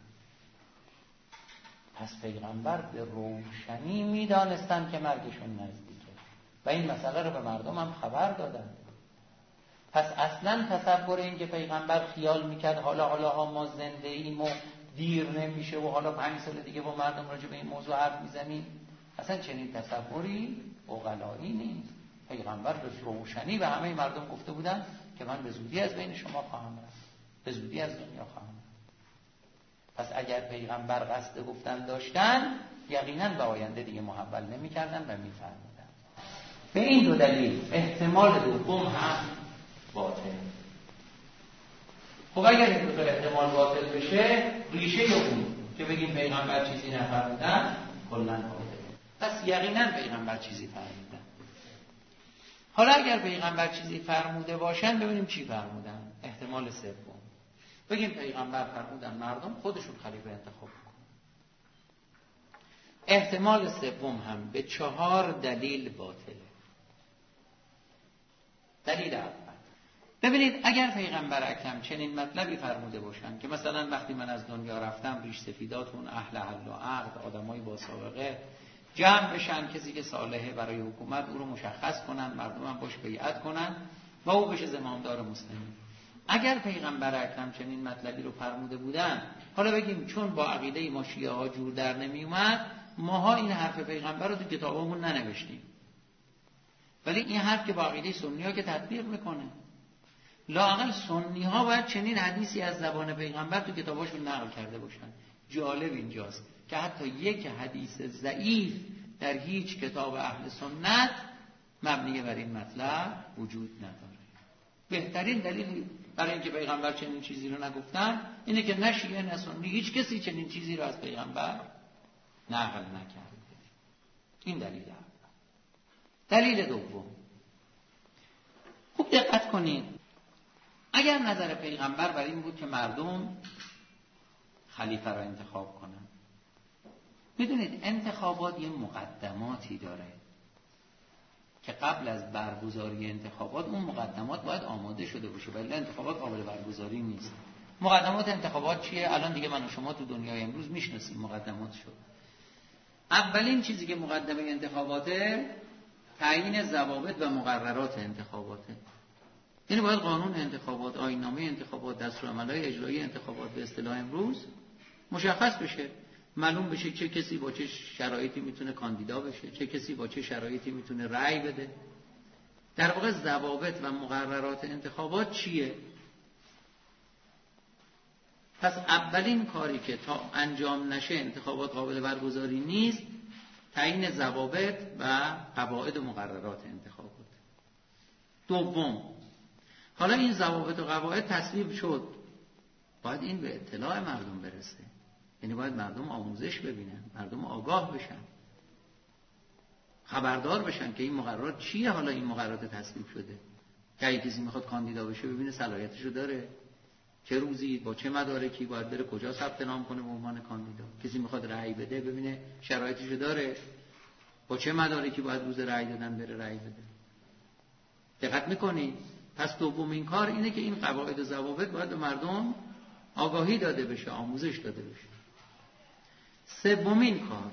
پس پیغمبر به روشنی میدانستن که مرگشون نزدیکه و این مسئله رو به مردم هم خبر دادن. پس اصلا تصور این که پیغمبر خیال میکرد حالا ما زنده ایم و دیر نمیشه و حالا 5 سال دیگه با مردم راجع به این موضوع حرف میزنیم، اصلا چنین تصوری عقلایی نیست. پیغمبر به روشنی به همه مردم گفته بودن که من به زودی از بین شما خواهم رفت، به زودی از دنیا خواهم رفت. پس اگر پیغمبر قصد گفتن داشتن، یقینا به آینده دیگه محول نمی‌کردن و می‌فرمودن. به این 2 دلیل احتمال دوم هم باطل. خب اگر این 2 احتمال باطل بشه، ریشه اون که بگیم پیغمبر چیزی نفرمودن کلاً باطله. پس یقینا پیغمبر چیزی فرمودن. حالا اگر پیغمبر چیزی فرموده باشن، ببینیم چی فرمودن. احتمال سوم، بگیم پیغمبر فرمودن مردم خودشون خلیفه انتخاب کنن. احتمال سوم هم به 4 دلیل باطله. دلیل اول، ببینید اگر پیغمبر اکرم چنین مطلبی فرموده باشن که مثلا وقتی من از دنیا رفتم ریش سفیداتون اهل حل و عقد، آدمای با سابقه جمع بشن، کسی که صالحه برای حکومت او رو مشخص کنن، مردم هم باش بیعت کنن و او بشه زمامدار مسلمین. اگر پیغمبر اکرم چنین مطلبی رو فرموده بودن، حالا بگیم چون با عقیده ما شیعه ها جور در نمی اومد، ماها این حرف پیغمبر رو تو کتابمون ننوشتیم، ولی این حرف که با عقیده سنی ها که تطبیق میکنه، لااقل سنی ها باید چنین حدیثی از زبان پیغمبر تو کتاباشون نقل کرده باشن. جالب اینجاست که حتی یک حدیث ضعیف در هیچ کتاب اهل سنت مبنی بر این مطلب وجود نداره. بهترین دلیل برای اینکه پیغمبر چنین چیزی رو نگفتن اینه که نه شیعه نه سنی هیچ کسی چنین چیزی رو از پیغمبر نقل نکرده. این دلیل اول. دلیل دوم، خوب دقت کنید، اگر نظر پیغمبر بر این بود که مردم خلیفه را انتخاب کنن، میدونید انتخابات یه مقدماتی داره که قبل از برگزاری انتخابات اون مقدمات باید آماده شده باشه، ولی انتخابات قابل برگزاری نیست. مقدمات انتخابات چیه؟ الان دیگه من و شما تو دنیای امروز میشناسیم مقدمات شد. اولین چیزی که مقدمه انتخاباته تعیین ضوابط و مقررات انتخاباته. یعنی باید قانون انتخابات، آیین‌نامه انتخابات، دستورالعمل‌های اجرایی انتخابات به اصطلاح امروز مشخص بشه، معلوم بشه چه کسی با چه شرایطی میتونه کاندیدا بشه، چه کسی با چه شرایطی میتونه رأی بده. در واقع ضوابط و مقررات انتخابات چیه؟ پس اولین کاری که تا انجام نشه انتخابات قابل برگزاری نیست، تعیین ضوابط و قواعد و مقررات انتخابات. دوم، حالا این ضوابط و قواعد تصویب شد، باید این به اطلاع مردم برسه. یعنی باید مردم آموزش ببینن، مردم آگاه بشن، خبردار بشن که این مقررات چیه. حالا این مقررات تصویب شده که اگه کسی میخواد کاندیدا بشه ببینه صلاحیتشو داره، چه روزی با چه مدارکی باید بره کجا ثبت نام کنه به عنوان کاندیدا. کسی میخواد رأی بده ببینه شرایطشو داره، با چه مدارکی باید روز رأی دادن بره رأی بده. دقت میکنی؟ پس دومین کار اینه که این قواعد و ضوابط باید به مردم آگاهی داده بشه، آموزش داده بشه. سومین کار،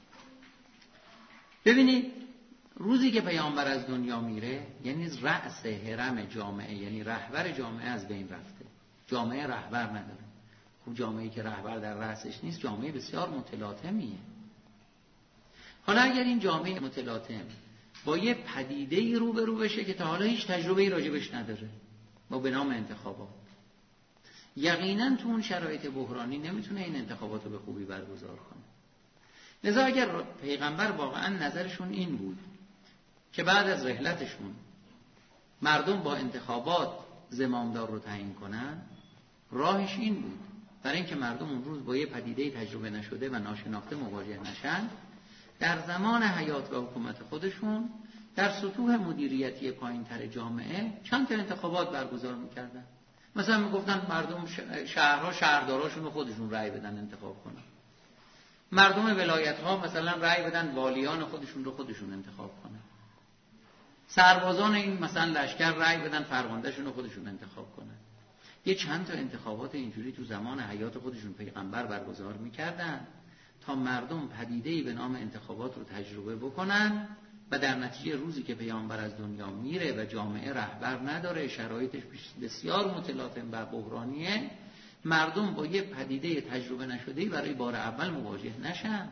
ببینید روزی که پیامبر از دنیا میره، یعنی رأس هرم جامعه، یعنی رهبر جامعه از بین رفته. جامعه رهبر نداره. خب جامعه‌ای که رهبر در رأسش نیست جامعه بسیار متلاطمیه. حالا اگر این جامعه متلاطم با یه پدیده‌ای روبرو بشه که تا حالا هیچ تجربه‌ای راجبش نداره، با به نام انتخابات، یقینا تو اون شرایط بحرانی نمیتونه این انتخابات رو به خوبی برگزار کنه. لذا اگر پیغمبر واقعا نظرشون این بود که بعد از رحلتشون مردم با انتخابات زمامدار رو تعیین کنن، راهش این بود برای اینکه مردم اون روز با یه پدیده تجربه نشده و ناشناخته مواجه نشن، در زمان حیات و حکومت خودشون در سطوح مدیریتی پایین‌تر جامعه چند تا انتخابات برگزار می‌کردن. مثلا میگفتن مردم شهرها شهرداراشون رو خودشون رأی بدن انتخاب کنن، مردم ولایت‌ها مثلا رأی بدن والیان خودشون رو خودشون انتخاب کنن، سربازان این مثلا لشکر رأی بدن فرماندهشون رو خودشون انتخاب کنن. یه چند تا انتخابات اینجوری تو زمان حیات خودشون پیغمبر برگزار می‌کردن تا مردم پدیده‌ای به نام انتخابات رو تجربه بکنن و در نتیجه روزی که پیامبر از دنیا میره و جامعه رهبر نداره، شرایطش بسیار متلاطم و بحرانیه، مردم با یه پدیده تجربه نشده‌ای برای بار اول مواجه نشن.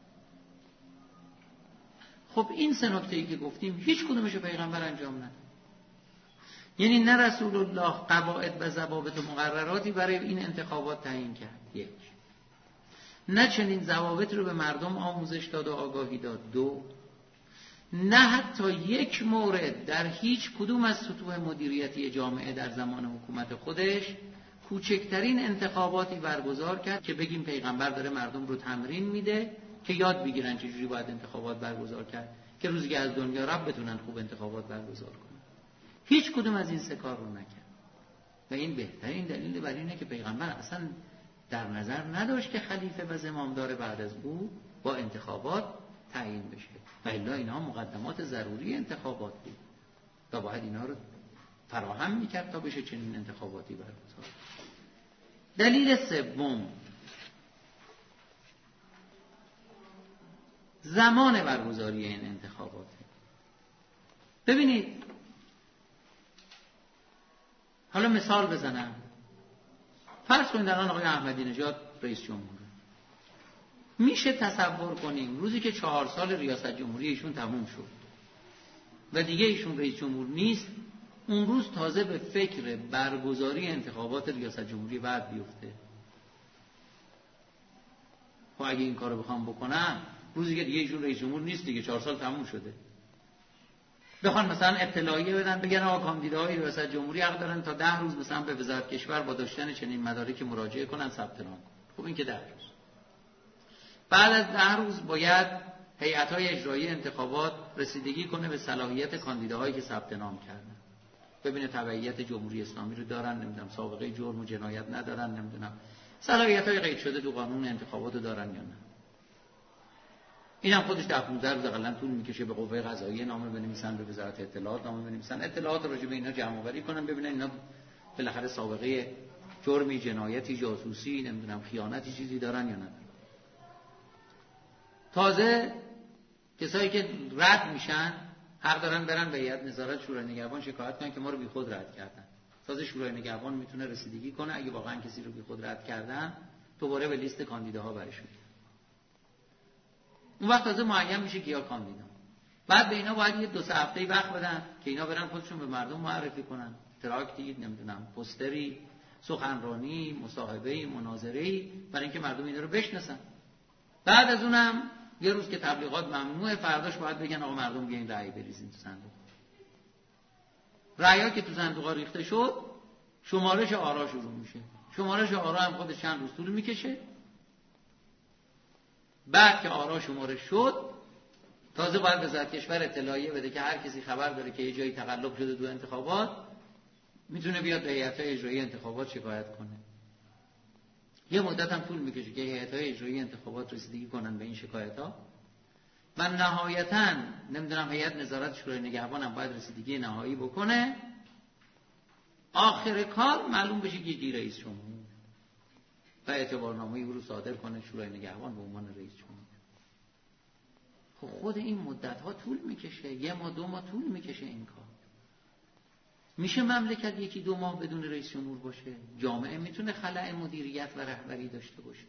خب این سه نکته‌ای که گفتیم هیچ کدومش پیغمبر انجام نداد. یعنی نه رسول الله قواعد و ضوابط و مقرراتی برای این انتخابات تعیین کرد، یک، نه چنین ضوابط رو به مردم آموزش داد و آگاهی داد، دو، نه حتی یک مورد در هیچ کدوم از سطوح مدیریتی جامعه در زمان حکومت خودش کوچکترین انتخاباتی برگزار کرد که بگیم پیغمبر داره مردم رو تمرین میده که یاد بگیرن چجوری باید انتخابات برگزار کرد که روزی که از دنیا رفت بتونن خوب انتخابات برگزار کنن. هیچ کدوم از این سه کار رو نکرد و این بهترین دلیل بر اینه که پیغمبر اصلا در نظر نداشت که خلیفه و زمامدار بعد از او با انتخابات تعیین بشه. و الا اینها مقدمات ضروری انتخابات بود و باید اینا رو فراهم میکرد تا بشه چنین انتخاباتی برگزار. دلیل سوم، زمان برگزاری این انتخابات. ببینید حالا مثال بزنم. فرض کنید الان آقای احمدی نژاد رئیس جمهوره. میشه تصور کنیم روزی که 4 سال ریاست جمهوری ایشون تموم شد و دیگه ایشون رئیس جمهور نیست، اون روز تازه به فکر برگزاری انتخابات ریاست جمهوری بعد بیفته؟ خب اگه این کارو بخوام بکنم روزی که دیگه ایشون رئیس جمهور نیست دیگه، 4 سال تموم شده، بخوان مثلا اطلاعیه بدن بگن آقا کاندیداهای ریاست جمهوری حق دارن تا 10 روز مثلا به وزارت کشور با داشتن چنین مدارکی مراجعه کنن ثبت نام کنن. خب این که 10 روز. بعد از 10 روز باید هیئت‌های اجرایی انتخابات رسیدگی کنه به صلاحیت کاندیداهایی که ثبت نام کردن، ببینه تبعیت جمهوری اسلامی رو دارن، نمیدونم سابقه جرم و جنایت ندارن، نمیدونم صلاحیت‌های قید شده تو قانون انتخابات رو دارن یا نه. اینم خودش 10-15 روز اقلا طول میکشه. به قوه قضاییه نامه بنویسن، به وزارت اطلاعات نامه بنویسن، اطلاعات راجع به اینا جمع آوری کنن، ببینن اینا بالاخره سابقه جرمی، جنایتی، جاسوسی، نمیدونم خیانتی چیزی دارن یا ندارن. تازه کسایی که رد میشن حق دارن برن به هیئت نظارت شورای نگهبان شکایت کنن که ما رو بیخود رد کردن. تازه شورای نگهبان میتونه رسیدگی کنه اگه واقعا کسی رو بیخود رد کردن دوباره به لیست کاندیداها برشون. اون وقت تازه معین میشه کیا کاندیدا. بعد به اینا باید یه 2-3 هفته‌ای وقت بدن که اینا برن خودشون به مردم معرفی کنن، تراکتی، نمیدونم پوستری، سخنرانی، مصاحبه‌ای، مناظره‌ای، برای اینکه مردم اینا رو بشناسن. بعد از اونم یه روز که تبلیغات ممنوعه، فرداش باید بگن آقا مردم بیاین رأی بریزین تو صندوق. رأی‌ها که تو صندوق‌ها ریخته شد، شمارش آرا شروع میشه. شمارش آرا هم خودش چند روز طول میکشه. بعد که آرا شمارش شد، تازه باید وزارت کشور اطلاعیه بده که هر کسی خبر داره که یه جایی تقلب شده تو انتخابات میتونه بیاد به هیئت‌های اجرایی انتخابات شکایت کنه. یه مدت هم طول میکشه که هیئت‌های اجرایی انتخابات رسیدگی کنن به این شکایت‌ها و نهایتاً نمیدونم هیئت نظارت شورای نگهبان هم باید رسیدگی نهایی بکنه. آخر کار معلوم بشه که کی رئیس جمهور و اعتبارنامه او رو صادر کنه شورای نگهبان به عنوان رئیس جمهور. خب خود این مدت‌ها طول میکشه، 1 ماه 2 ماه طول میکشه این کار. میشه مملکت 1-2 ماه بدون رئیس جمهور باشه؟ جامعه میتونه خلأ مدیریت و رهبری داشته باشه؟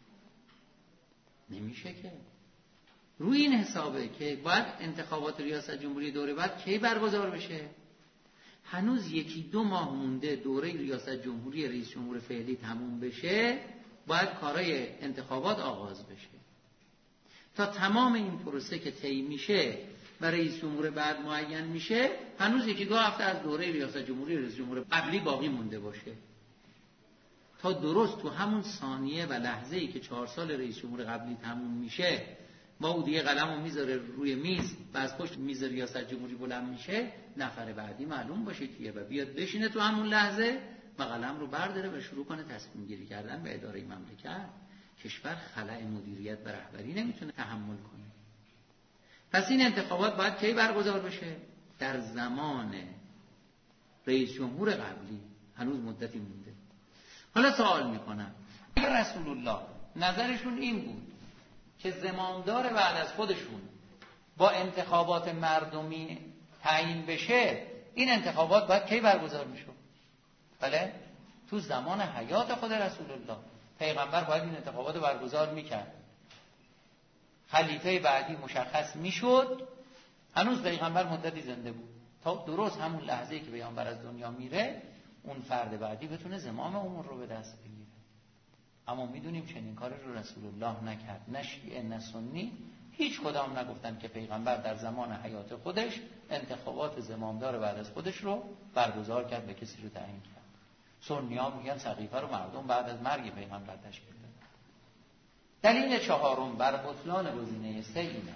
نمیشه که. روی این حسابه که باید انتخابات ریاست جمهوری دوره بعد کی برگزار بشه؟ هنوز 1-2 ماه مونده دوره ریاست جمهوری رئیس جمهور فعلی تموم بشه، باید کارهای انتخابات آغاز بشه. تا تمام این پروسه که طی میشه و رئیس جمهور بعد معین میشه، هنوز 1-2 هفته از دوره ریاست جمهوری رئیس جمهور قبلی باقی مونده باشه. تا درست تو همون ثانیه و لحظه‌ای که 4 سال رئیس جمهور قبلی تموم میشه، ما او دیگه قلمو میذاره روی میز و از پشت میز ریاست جمهوری بلند میشه، نفر بعدی معلوم باشه کیه و بیاد بشینه تو همون لحظه و قلم رو برداره و شروع کنه تصمیم گیری کردن به اداره مملکت. کشور خلأ مدیریت و رهبری نمیتونه تحمل کنه. پس این انتخابات باید کی برگزار بشه؟ در زمان رئیس جمهور قبلی. هنوز مدتی مونده. حالا سوال میکنم، اگر رسول الله نظرشون این بود که زمامدار بعد از خودشون با انتخابات مردمی تعیین بشه، این انتخابات باید کی برگزار میشه؟ بله؟ تو زمان حیات خود رسول الله پیغمبر باید این انتخابات رو برگزار میکرد. خلیفه بعدی مشخص میشد، هنوز پیغمبر مدتی زنده بود، تا درست همون لحظه‌ای که پیغمبر از دنیا میره اون فرد بعدی بتونه زمام امور رو به دست بگیره. اما میدونیم چنین کاری رو رسول الله نکرد. نه شیعه نه سنی هیچ کدام نگفتن که پیغمبر در زمان حیات خودش انتخابات زمامدار بعد از خودش رو برگزار کرد، به کسی رو تعیین کرد. سنی‌ها میگن سقیفه رو مردم بعد از مرگ پیغمبر تشکیل دادن. دلیل چهارم بر بطلان گزینه 3 اینه: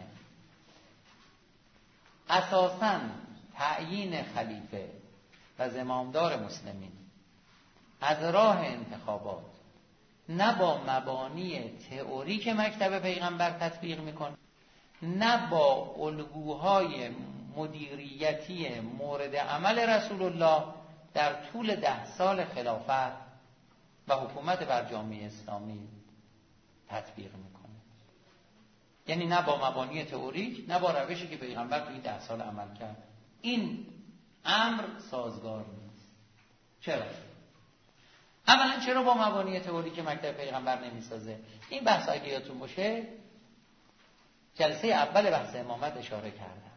اساساً تعیین خلیفه و زمامدار مسلمین از راه انتخابات نه با مبانی تئوری که مکتب پیغمبر تطبیق میکنه، نه با الگوهای مدیریتی مورد عمل رسول الله در طول 10 سال خلافت و حکومت بر جامعه اسلامی تطبیق میکنه. یعنی نه با مبانی تئوریک، نه با روشی که پیغمبر توی 10 سال عمل کرد. این امر سازگار نیست. چرا؟ اولا چرا با مبانی تئوریک مکتب پیغمبر نمیسازه؟ این بحث اگه یادتون باشه جلسه اول بحث امامت اشاره کردم.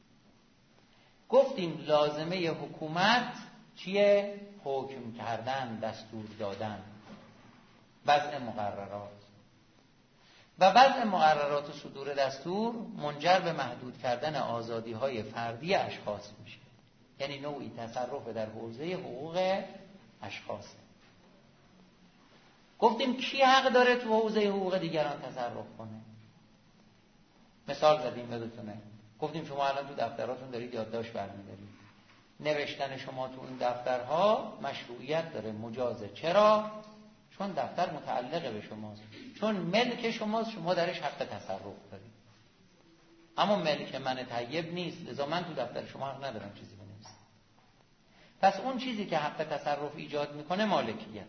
گفتیم لازمه حکومت چیه؟ حکم کردن، دستور دادن، وضع مقررات. و وضع مقررات و صدور دستور منجر به محدود کردن آزادی‌های فردی اشخاص میشه. یعنی نوعی تصرف در حوزه حقوق اشخاصه. گفتیم کی حق داره تو حوزه حقوق دیگران تصرف کنه؟ مثال زدیم یادتونه. گفتیم شما الان تو دفتراتون دارید یادداشت برمی‌دارید. نوشتن شما تو این دفترها مشروعیت داره، مجازه. چرا؟ چون دفتر متعلق به شماست، چون ملک شماست، شما درش حق تصرف دارید. اما ملک من طیب نیست، لذا من تو دفتر شما حق ندارم چیزی بنویسم. پس اون چیزی که حق تصرف ایجاد میکنه مالکیت.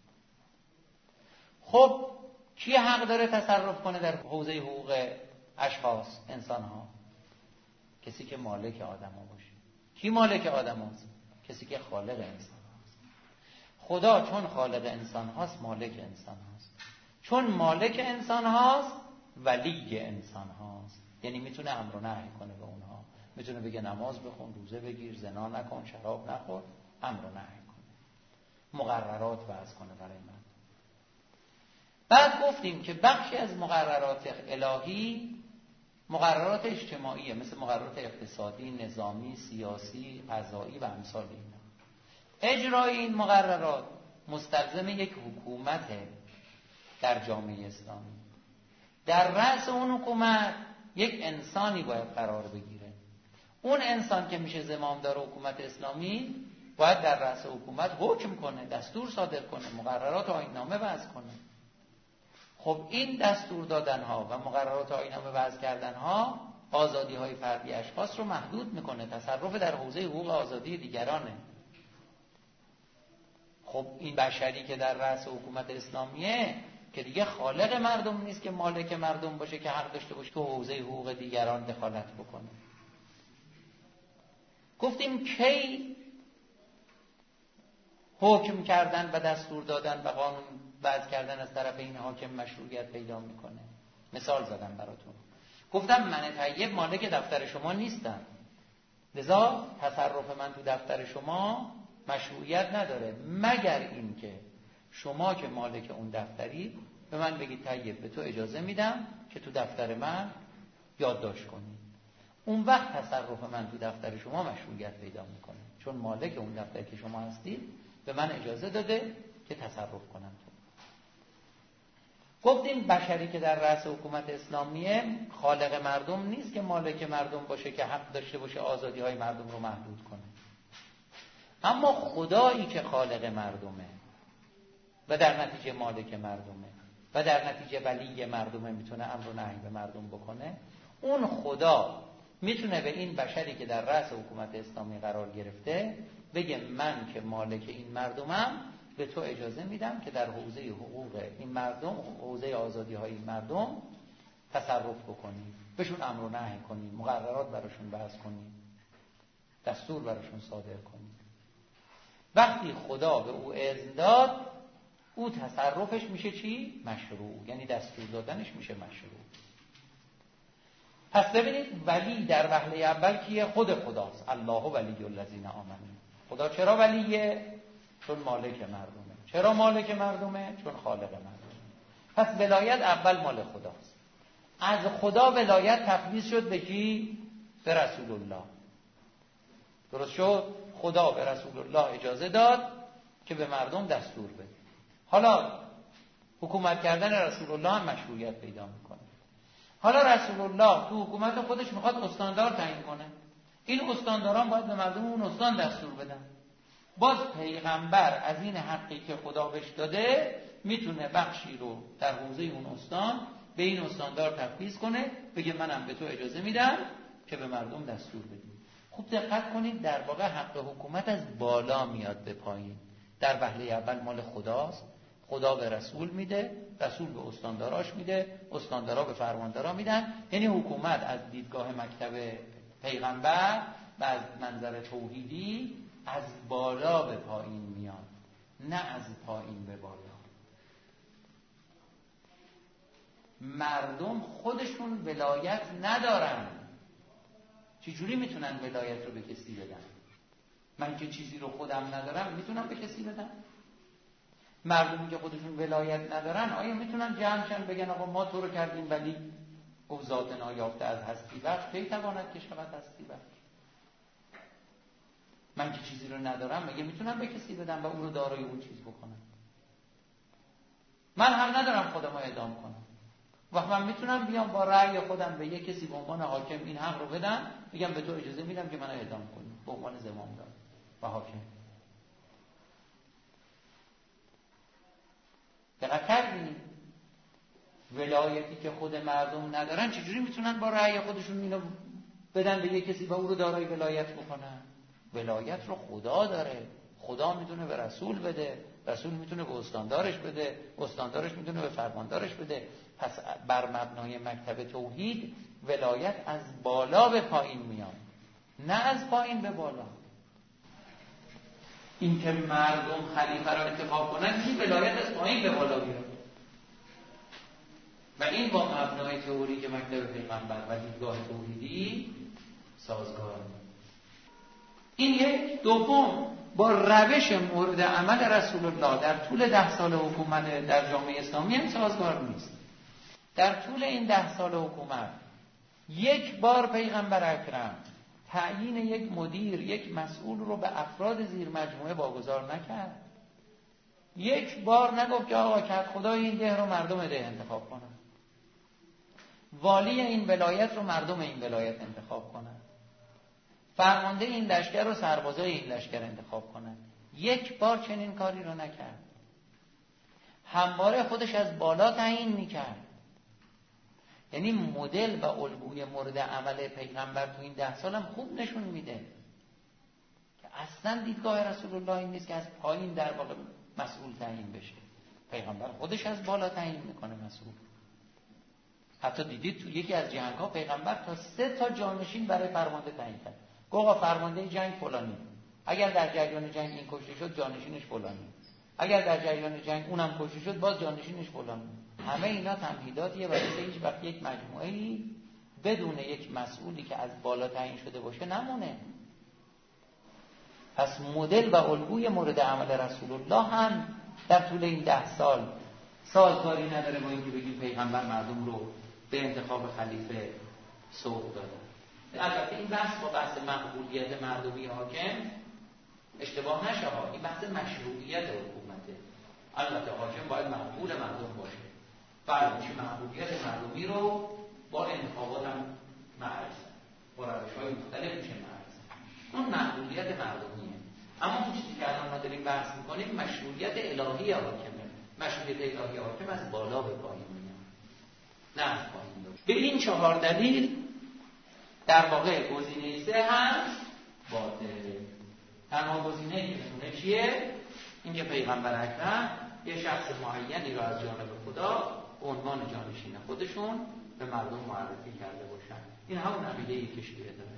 خب کی حق داره تصرف کنه در حوزه حقوق اشخاص، انسان ها؟ کسی که مالک آدم ها باشه. کی مالک آدم هاست؟ کسی که خالق انسان هاست. خدا چون خالق انسان هاست مالک انسان هاست، چون مالک انسان هاست ولی انسان هاست. یعنی میتونه امر و نهی کنه به اونها، میتونه بگه نماز بخون، روزه بگیر، زنا نکن، شراب نخور، امر و نهی کنه، مقررات وضع کنه برای من. بعد گفتیم که بخشی از مقررات الهی مقررات اجتماعیه، مثل مقررات اقتصادی، نظامی، سیاسی، قضایی و امثال اینا. اجرای این مقررات مستلزم یک حکومت در جامعه اسلامی. در رأس اون حکومت یک انسانی باید قرار بگیره. اون انسان که میشه زمامدار حکومت اسلامی باید در رأس حکومت حکم کنه، دستور صادر کنه، مقررات آیین‌نامه وضع کنه. خب این دستور دادنها و مقررات آیین‌نامه وضع کردنها آزادی‌های فردی اشخاص رو محدود میکنه، تصرف در حوزه حقوق آزادی دیگرانه. خب این بشری که در رأس حکومت اسلامیه که دیگه خالق مردم نیست که مالک مردم باشه که حق داشته باشه تو حوزه حقوق دیگران دخالت بکنه. گفتیم کی حکم کردن و دستور دادن و قانون وضع کردن از طرف این حاکم مشروعیت پیدا میکنه؟ مثال زدم براتون. گفتم من طیب مالک دفتر شما نیستم، لذا تصرف من تو دفتر شما مشروعیت نداره، مگر این که شما که مالک اون دفتری به من بگید طیب به تو اجازه میدم که تو دفتر من یادداشت کنی. اون وقت تصرف من تو دفتر شما مشروعیت پیدا میکنه، چون مالک اون دفتر که شما هستید به من اجازه داده که تصرف کنم. گفتیم بشری که در رأس حکومت اسلامیه خالق مردم نیست که مالک مردم باشه که حق داشته باشه آزادی های مردم رو محدود کنه. اما خدایی که خالق مردمه و در نتیجه مالک مردمه و در نتیجه ولی مردمه، میتونه امر و نهی به مردم بکنه. اون خدا میتونه به این بشری که در رأس حکومت اسلامی قرار گرفته بگه من که مالک این مردمم به تو اجازه میدم که در حوزه حقوق این مردم، حوزه آزادی های این مردم تصرف بکنی، بهشون امر و نهی کنی، مقررات براشون وضع کنی، دستور براشون صادر کنی. وقتی خدا به او اذن داد، او تصرفش میشه چی؟ مشروع. یعنی دستور دادنش میشه مشروع. پس ببینید ولی در وهله اول کیه؟ خود خداست. الله ولی الذین آمنوا. خدا چرا ولیه؟ چون مالک مردمه. چرا مالک مردمه؟ چون خالق مردمه. پس ولایت اول مال خداست. از خدا ولایت تفویض شد به کی؟ به رسول الله. درست شد؟ خدا به رسول الله اجازه داد که به مردم دستور بده. حالا حکومت کردن رسول الله هم مشروعیت پیدا میکنه. حالا رسول الله تو حکومت خودش میخواد استاندار تعیین کنه. این استانداران باید به مردم اون استان دستور بدن. باز پیغمبر از این حقی که خدا بهش داده میتونه بخشی رو در حوزه اون استان به این استاندار تفویض کنه، بگه منم به تو اجازه میدم که به مردم دستور بدی. خوب دقت کنید، در واقع حق حکومت از بالا میاد به پایین. در وهله اول مال خداست، خدا به رسول میده، رسول به استانداراش میده، استاندارا به فرماندارا میدن. یعنی حکومت از دیدگاه مکتب پیغمبر و از منظر توحیدی از بالا به پایین میاد، نه از پایین به بالا. مردم خودشون ولایت ندارن، چجوری میتونن ولایت رو به کسی بدن؟ من که چیزی رو خودم ندارم میتونم به کسی بدم؟ مردمی که خودشون ولایت ندارن آیا میتونن جمعشن بگن آقا ما تو رو کردیم ولی او ذات نایافته از هستی بخش کی تواند که شود هستی بخش؟ من که چیزی رو ندارم مگه میتونم به کسی بدم و اون رو دارای اون چیز بکنم؟ من حق ندارم خودم رو اعدام کنم. وقت من میتونم بیام با رأی خودم به یک کسی به عنوان حاکم این حق رو بدم، بگم به تو اجازه میدم که منو اعدام کنی به عنوان زمامدار و حاکم. دقت کردین؟ ولایتی که خود مردم ندارن چجوری میتونن با رأی خودشون اینو بدن به یک کسی و او رو دارای ولایت بکنن؟ ولایت رو خدا داره، خدا میتونه به رسول بده، رسول میتونه به استاندارش بده، استاندارش میتونه به فرماندارش بده. پس بر مبنای مکتب توحید ولایت از بالا به پایین میاد، نه از پایین به بالا. این که مردم خلیفه را انتخاب کنن این ولایت از پایین به بالا بیاد و این با مبنای تئوریک مکتب پیغمبر و دیدگاه توحیدی سازگار نیست. این یک. دوم، با روش مورد عمل رسول الله در طول 10 سال حکومت در جامعه اسلامی هم سازگار نیست. در طول این 10 سال حکومت یک بار پیغمبر اکرم تعیین یک مدیر، یک مسئول رو به افراد زیر مجموعه واگذار نکرد. یک بار نگفت که آقا کد خدای این ده رو مردم ده انتخاب کنن، والی این ولایت رو مردم این ولایت انتخاب کنن، فرمانده این لشکر رو سربازای این لشکر انتخاب کنن. یک بار چنین کاری رو نکرد. همواره خودش از بالا تعیین میکرد. یعنی مدل و الگوی مورد عمل پیغمبر تو این 10 سال هم خوب نشون میده که اصلا دیدگاه رسول الله این نیست که از پایین در واقع مسئول تعیین بشه. پیغمبر خودش از بالا تعیین میکنه مسئول. حتی دیدید تو یکی از جنگ‌ها پیغمبر تا 3 جانشین برای فرمانده تعیین کرد. گفت آقا فرمانده جنگ فلانی، اگر در جریان جنگ این کشته شد جانشینش فلانی، اگر در جریان جنگ اونم کشته شد باز جانشینش فلانی. همه اینا تمهیداتیه برای هیچ وقت یک مجموعه‌ای بدون یک مسئولی که از بالا تعیین شده باشه نمونه. پس مدل و الگوی مورد عمل رسول الله هم در طول این 10 سال سازگاری نداره با اینکه بگیم پیغمبر مردم رو به انتخاب خلیفه سوق داده. البته این بحث با بحث مقبولیت مردمی حاکم اشتباه نشه ها، این بحث مشروعیت حکومته. البته حاکم باید مقبول مردم باشه. بله میشه مقبولیت مردمی رو با انتخابات هم معرض، با روش‌های مختلف میشه معرض. اون مقبولیت مردمیه. اما اون چیزی که الان ما داریم بحث می‌کنیم مشروعیت الهی حاکمه. مشروعیت الهی حاکم از بالا به پایین میاد، نه از پایین. به این 4 دلیل در واقع گزینه 3 هم باطله. تنها گزینه‌ای که میمونه چیه؟ اینکه پیغمبر اکرم یه شخص معینی رو از جانب خدا به عنوان جانشین خودشون به مردم معرفی کرده باشن. این همون عقیده‌ای که شیعه داره.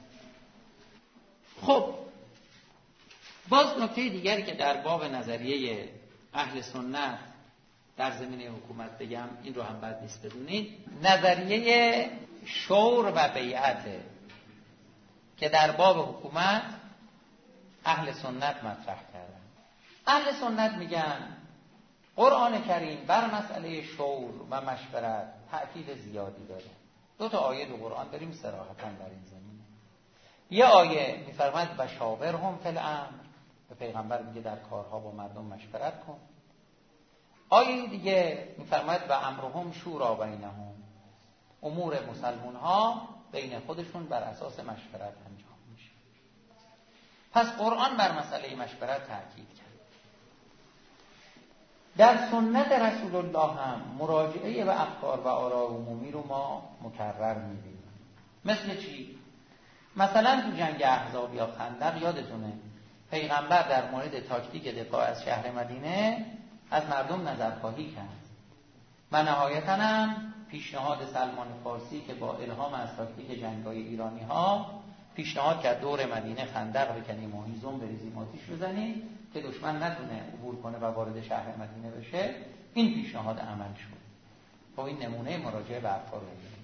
خب باز نکته دیگری که در باب نظریه اهل سنت در زمینه حکومت بگم، این رو هم بد نیست بدونید، نظریه شور و بیعته که در باب حکومت اهل سنت مطرح کردن. اهل سنت میگن قرآن کریم بر مسئله شور و مشورت تأکید زیادی داره. 2 آیه تو قرآن داریم صراحتاً در این زمینه. یه آیه میفرماید و شاورهم فی الامر، به پیغمبر میگه در کارها با مردم مشورت کن. آیه دیگه میفرماید و امرهم شورا بینهم، امور مسلمان ها بین خودشون بر اساس مشورت انجام میشه. پس قرآن بر مسئله مشورت تاکید کرد. در سنت رسول الله هم مراجعه به افکار و آراء عمومی رو ما مکرر می‌بینیم. مثل چی؟ مثلا تو جنگ احزاب یا خندق یادتونه پیغمبر در مورد تاکتیک دفاع از شهر مدینه از مردم نظرخواهی کرد و نهایتاً هم پیشنهاد سلمان فارسی که با الهام از تاکتیک جنگ‌های ایرانی‌ها پیشنهاد کرد دور مدینه خندق بکنیم و هیزم بریزیم آتیش بزنیم که دشمن نتونه عبور کنه و وارد شهر مدینه بشه. این پیشنهاد عمل شد. با این نمونه مراجعه به افکار رو می‌بینیم.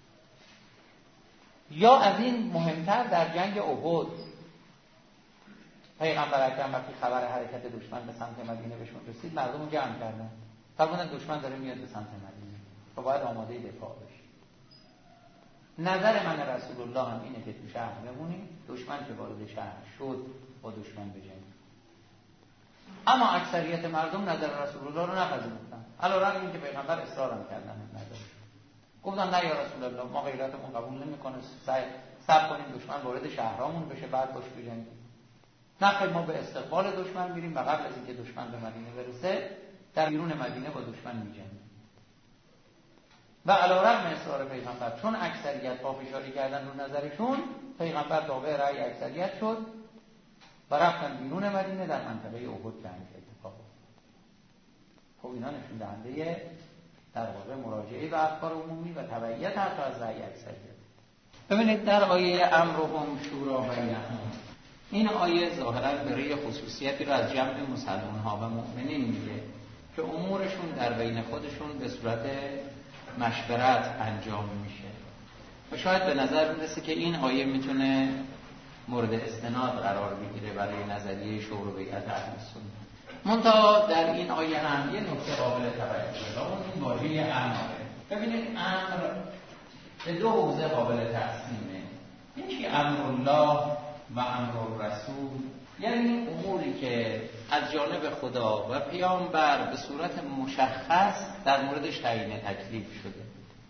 یا از این مهمتر در جنگ احد پیغمبر اکرم وقتی خبر حرکت دشمن به سمت مدینه بهشون رسید مردم رو جمع کردن. فرمودن دشمن داره میاد به سمت مدینه و باید آماده دفاع بشیم. نظر من رسول الله هم اینه که تو شهر بمونیم، دشمن که وارد شهر شد با دشمن بجنگیم. اما اکثریت مردم نظر رسول الله رو نپذیرفتن، علیرغم اینکه پیغمبر اصرار هم کردن این نظر. گفتن نه یا رسول الله، ما غیرتمون قبول نمیکنه، صبر کنیم دشمن وارد شهرامون بشه بعد باش بجنگیم. نه ما به استقبال دشمن میریم و قبل از اینکه دشمن به مدینه برسه در بیرون مدینه با دشمن میجنگیم. و علیرغم اصرار پیغمبر چون اکثریت پافشاری کردن رو نظرشون، پیغمبر تابع رأی اکثریت شد و رفتن بیرون مدینه در منطقه احد جنگ اتفاق افتاد. خب اینا نشون دهنده در واقع مراجعه به افکار عمومی و تبعیت حتی از رأی اکثریت. ببینید در آیه امرهم شورا بینهم، این آیه ظاهرا برای خصوصیتی رو از جمع مسلمان ها و مؤمنین میگه که امورشون در بین خودشون به صورت مشورت انجام میشه و شاید به نظر میرسه که این آیه میتونه مورد استناد قرار بگیره برای نظریه شور و بیعت اهل سنت. منتها در این آیه هم یه نکته قابل توجهه، اون این واژه امره. ببینید امر به دو حوزه قابل تقسیمه. یکی امر الله و امر الرسول، یعنی اموری که از جانب خدا و پیامبر به صورت مشخص در موردش تعیین تکلیف شده.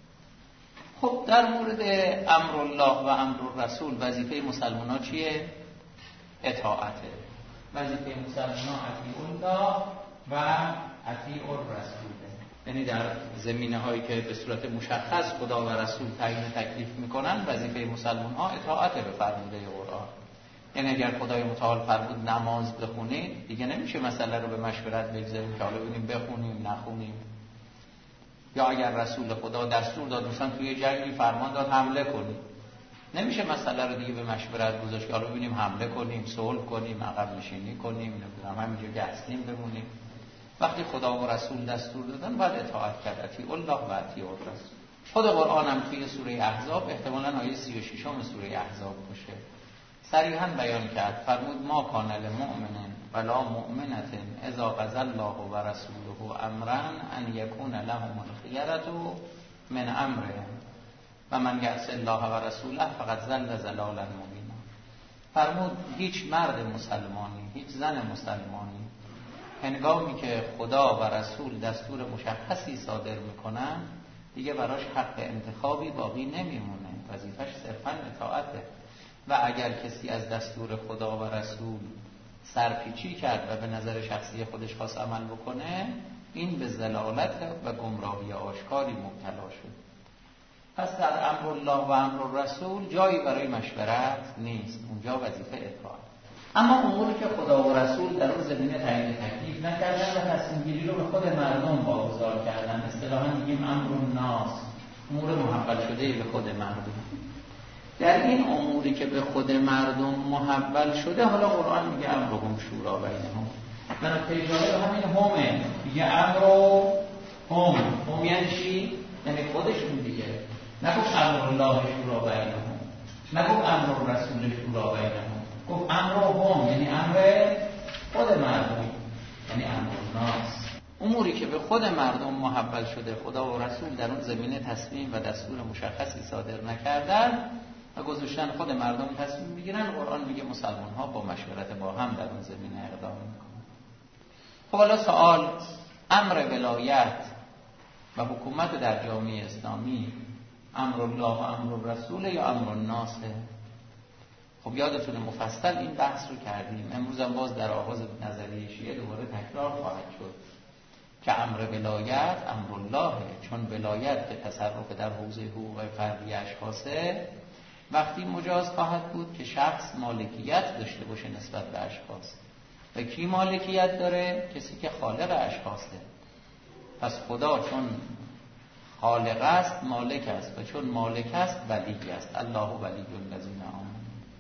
خب در مورد امر الله و امر الرسول وظیفه مسلمان ها چیه؟ اطاعته. وظیفه مسلمان ها اطیع الله و اطیع الرسول، یعنی در زمینه هایی که به صورت مشخص خدا و رسول تعیین تکلیف میکنن وظیفه مسلمان ها اطاعت به فرموده قرآن. یعنی اگر خدای متعال فرمود نماز بخونید، دیگه نمیشه مسئله رو به مشورت بگذاریم که حالا ببینیم بخونیم نخونیم. یا اگر رسول خدا دستور داد مثلا توی جنگی فرمان داد حمله کنید، نمیشه مسئله رو دیگه به مشورت گذاشت که حالا ببینیم حمله کنیم، صلح کنیم، عقب نشینی کنیم، نمیدونم همینجا که هستیم بمونیم. وقتی خدا و رسول دستور دادن باید اطاعت کرد، اطیع الله و اطیع الرسول. خود قرآن هم توی سوره احزاب احتمالاً آیه 36 سوره احزاب باشه صریحاً بیان کرد، فرمود ما کان للمؤمن ولا مؤمنة اذا قضى الله و رسوله امرا ان یکون لهم الخیرة من امرهم و من یعص الله و رسوله فقد ضل ضلالا مبینا. فرمود هیچ مرد مسلمانی، هیچ زن مسلمانی هنگامی که خدا و رسول دستور مشخصی صادر میکنن دیگه براش حق انتخابی باقی نمیمونه، وظیفش صرفاً اطاعته. و اگر کسی از دستور خدا و رسول سرپیچی کرد و به نظر شخصی خودش خواست عمل بکنه، این به ضلالت و گمراهی آشکاری مبتلا شد. پس در امر الله و امر الرسول جایی برای مشورت نیست، اونجا وظیفه اطاعت. اما اموری که خدا و رسول در اون زمینه تعیین تکلیف نکردن و تصمیم گیری رو به خود مردم واگذار کردن، اصطلاحاً میگیم امر الناس، امور محول شده به خود مردم. در این اموری که به خود مردم محول شده، حالا قرآن میگه امرهم شورا بینهم. من پیجاره همین همه میگه امرو هم یعنی چی؟ یعنی خودشون دیگه. نگفت امر الله شورا بینهم، نگفت امر الرسول شورا بینهم، گفت امرهم یعنی امر خود مردم، یعنی امر الناس. اموری که به خود مردم محول شده، خدا و رسول در اون زمینه تصمیم و دستور مشخصی صادر نکردن و گذاشتن خود مردم تصمیم میگیرن، قرآن میگه مسلمان ها با مشورت با هم در اون زمینه اقدام میکنن. خب حالا سوال، امر ولایت و حکومت در جامعه اسلامی امر الله و امر الرسول یا امر الناس؟ خب یادتونه مفصل این بحث رو کردیم. امروز هم باز در آغاز نظریه شیعه دوباره تکرار خواهد شد که امر ولایت امر الله، چون ولایت به تصرف در حوزه حقوق فردی اشخاصه، وقتی مجاز خواهد بود که شخص مالکیت داشته باشه نسبت به اشخاص. و کی مالکیت داره؟ کسی که خالق اشخاصه. پس خدا چون خالق است مالک است، و چون مالک است ولی است. الله ولی الذین آمنوا.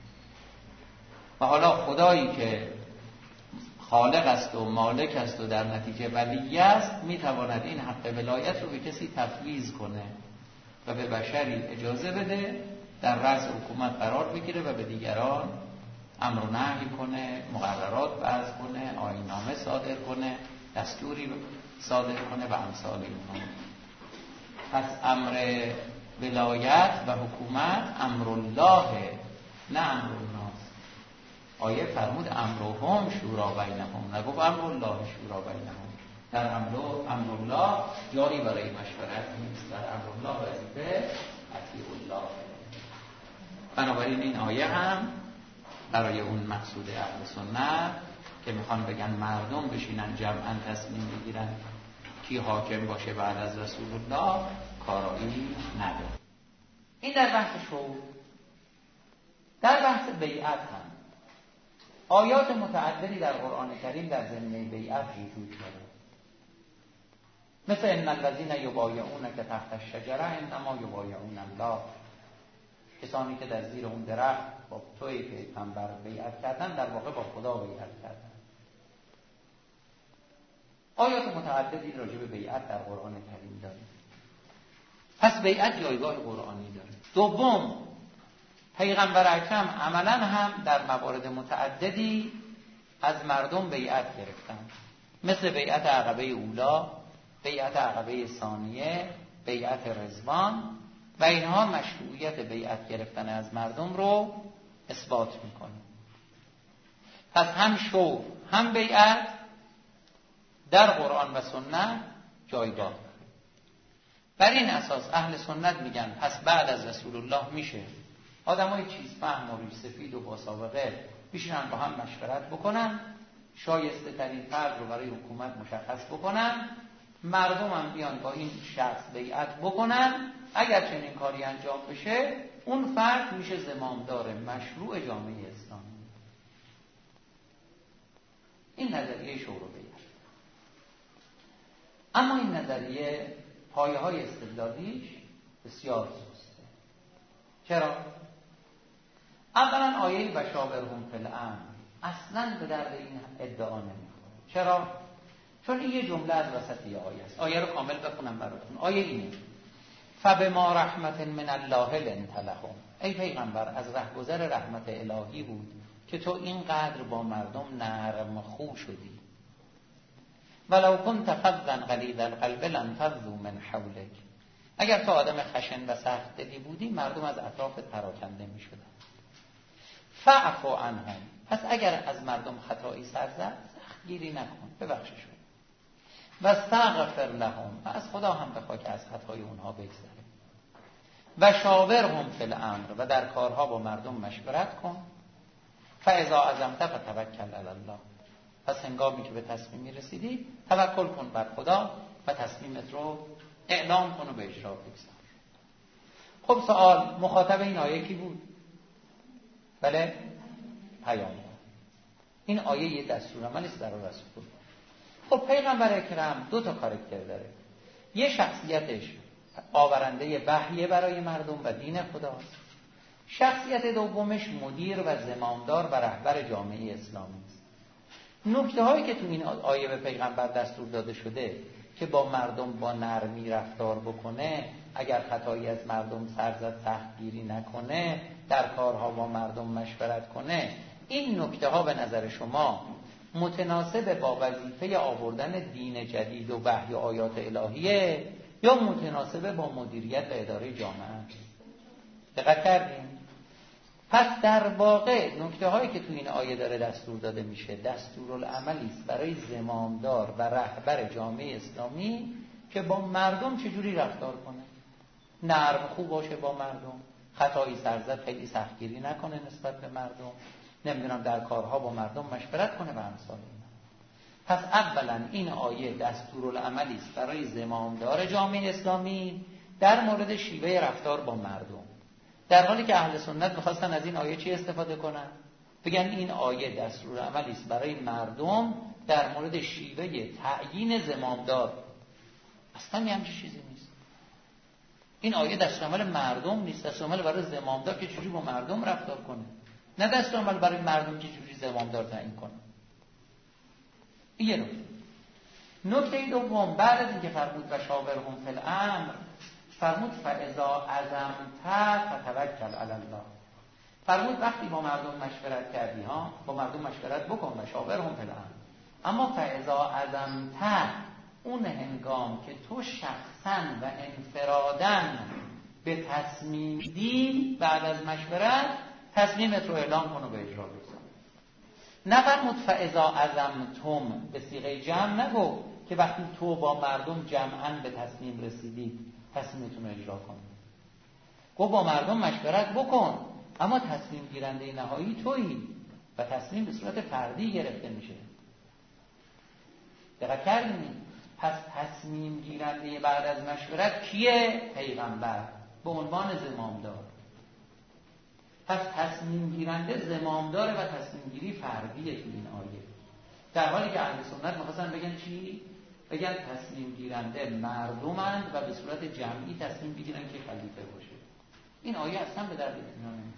و حالا خدایی که خالق است و مالک است و در نتیجه ولی است، میتواند این حق ولایت رو به کسی تفویض کنه و به بشری اجازه بده در رأس حکومت قرار بگیره و به دیگران امر و نهی کنه، مقررات وضع کنه، آیین‌نامه صادر کنه، دستوری صادر کنه و امثال اینها. پس امر ولایت و حکومت امر الله، نه امر الناس. آیه فرمود امرهم شورا بینهم، نگفت امر الله شورا بینهم. در امر الله جایی برای مشورت نیست، در امر الله وظیفه اطیع الله. بنابراین این آیه هم برای اون مقصود اهل سنت که میخوان بگن مردم بشینن جمعاً تصمیم بگیرن کی حاکم باشه بعد از رسول الله، کارایی نداره. این در بحث شورا. در بحث بیعت هم آیات متعددی در قرآن کریم در زمینه بیعت وجود داره. مثل ان الذین یبایعونک تحت الشجره انما یبایعون الله. کسانی که در زیر اون درخت با توی پیغمبر بیعت کردن در واقع با خدا بیعت کردن. آیات متعددی راجع به بیعت در قرآن کریم داره. پس بیعت جایگاه قرآنی داره. دوم، پیغمبر اکرم عملاً هم در موارد متعددی از مردم بیعت گرفتن، مثل بیعت عقبه اولا، بیعت عقبه ثانیه، بیعت رضوان، و اینها مشروعیت بیعت گرفتن از مردم رو اثبات میکنه. پس هم شورا هم بیعت در قرآن و سنت جایگاه. بر این اساس اهل سنت میگن پس بعد از رسول الله میشه آدمای چیز فهم و ریش سفید و با سابقه بشینن با هم مشورت بکنن، شایسته ترین فرد رو برای حکومت مشخص بکنن، مردم هم بیان با این شخص بیعت بکنن. اگر چنین کاری انجام بشه اون فرد میشه زمامدار مشروع جامعه اسلامی. این نظریه شورا بیعت. اما این نظریه پایه های استدلالیش بسیار سسته. چرا؟ اولا آیه و شاورهم فی الامر اصلا به درد این ادعا نمیخوره. چرا؟ چون این یه جمله از وسط یه آیه است. آیه رو کامل بخونم براتون. آیه اینه: فبما رحمت من الله لنت لهم. ای پیغمبر از رهگذر رحمت الهی بود که تو اینقدر با مردم نرم خو شدی. ولو كنت فظا غلیظ القلب لانفضوا من حولک. اگر تو آدم خشن و سخت دلی بودی مردم از اطرافت پراکنده می شدن. فاعف عنهم. پس اگر از مردم خطایی سر زد سخت گیری نکن، ببخششون. و استغفر لهم. و از خدا هم بخوا که از خطای اونها بگذره. و شاورهم فی الامر. و در کارها با مردم مشورت کن. فاذا عزمت فتوکل علی الله. پس هنگامی که به تصمیمی رسیدی توکل کن بر خدا و تصمیمت رو اعلام کن و به اجرا بگذار. خب سوال، مخاطب این آیه کی بود؟ بله، پیامبر. این آیه یه دستورالعمل است برای رسول. خب پیغمبر اکرم دو تا کاراکتر داره. یه شخصیتش آورنده وحی برای مردم و دین خداست. شخصیت دومش مدیر و زمامدار و رهبر جامعه اسلامی است. نکته هایی که تو این آیه به پیغمبر دستور داده شده که با مردم با نرمی رفتار بکنه، اگر خطایی از مردم سر زد سختگیری نکنه، در کارها با مردم مشورت کنه، این نکته ها به نظر شما متناسب با وظیفه آوردن دین جدید و وحی و آیات الهیه یا متناسب با مدیریت و اداره جامعه؟ دقت کردیم؟ پس در واقع نکته هایی که تو این آیه داره دستور داده میشه دستورالعملی است برای زمامدار و رهبر جامعه اسلامی که با مردم چجوری رفتار کنه. نرم خوب باشه با مردم، خطایی سرزد خیلی سختگیری نکنه نسبت به مردم، نمیدونم در کارها با مردم مشورت کنه و امثال اینا. پس اولا این آیه دستورالعملی است برای زمامدار جامعه اسلامی در مورد شیوه رفتار با مردم، در حالی که اهل سنت می‌خواستن از این آیه چی استفاده کنن؟ بگن این آیه دستورالعملی است برای مردم در مورد شیوه تعیین زمامدار. اصلا همچین چیزی نیست. این آیه دستورالعمل مردم نیست، دستورالعمل برای زمامدار که چجوری با مردم رفتار کنه، نه دستورالعمل برای مردم که چجوری زمامدار تعیین کنه. این نکته دوم، بعد از اینکه فرمود و شاورهم فی الامر، فرمود فاذا عزمت فتوکل علی الله. فرمود وقتی با مردم مشورت کردی ها، با مردم مشورت بکن و شاورهم فی الامر. اما فاذا عزمت، اون هنگام که تو شخصا و انفراداً به تصمیم دی، بعد از مشورت تصمیمت رو اعلام کن و به اجرا بگذار. نفرمود فاذا عزمتم به صیغه جمع، نگو که وقتی تو با مردم جمعاً به تصمیم رسیدید تصمیمتون رو اجرا کن. گو با مردم مشورت بکن، اما تصمیم گیرنده نهایی تویی و تصمیم به صورت فردی گرفته میشه. دقت کردین؟ پس تصمیم گیرنده بعد از مشورت کیه؟ پیغمبر به عنوان زمامدار. پس تصمیم گیرنده زمامدار و تصمیم گیری فردیه تو این آیه، در حالی که اهل سنت می‌خواستن بگن چی؟ بگن تصمیم گیرنده مردمند و به صورت جمعی تصمیم بگیرن که خلیفه باشه. این آیه اصلا به درد اینا نمی‌خوره.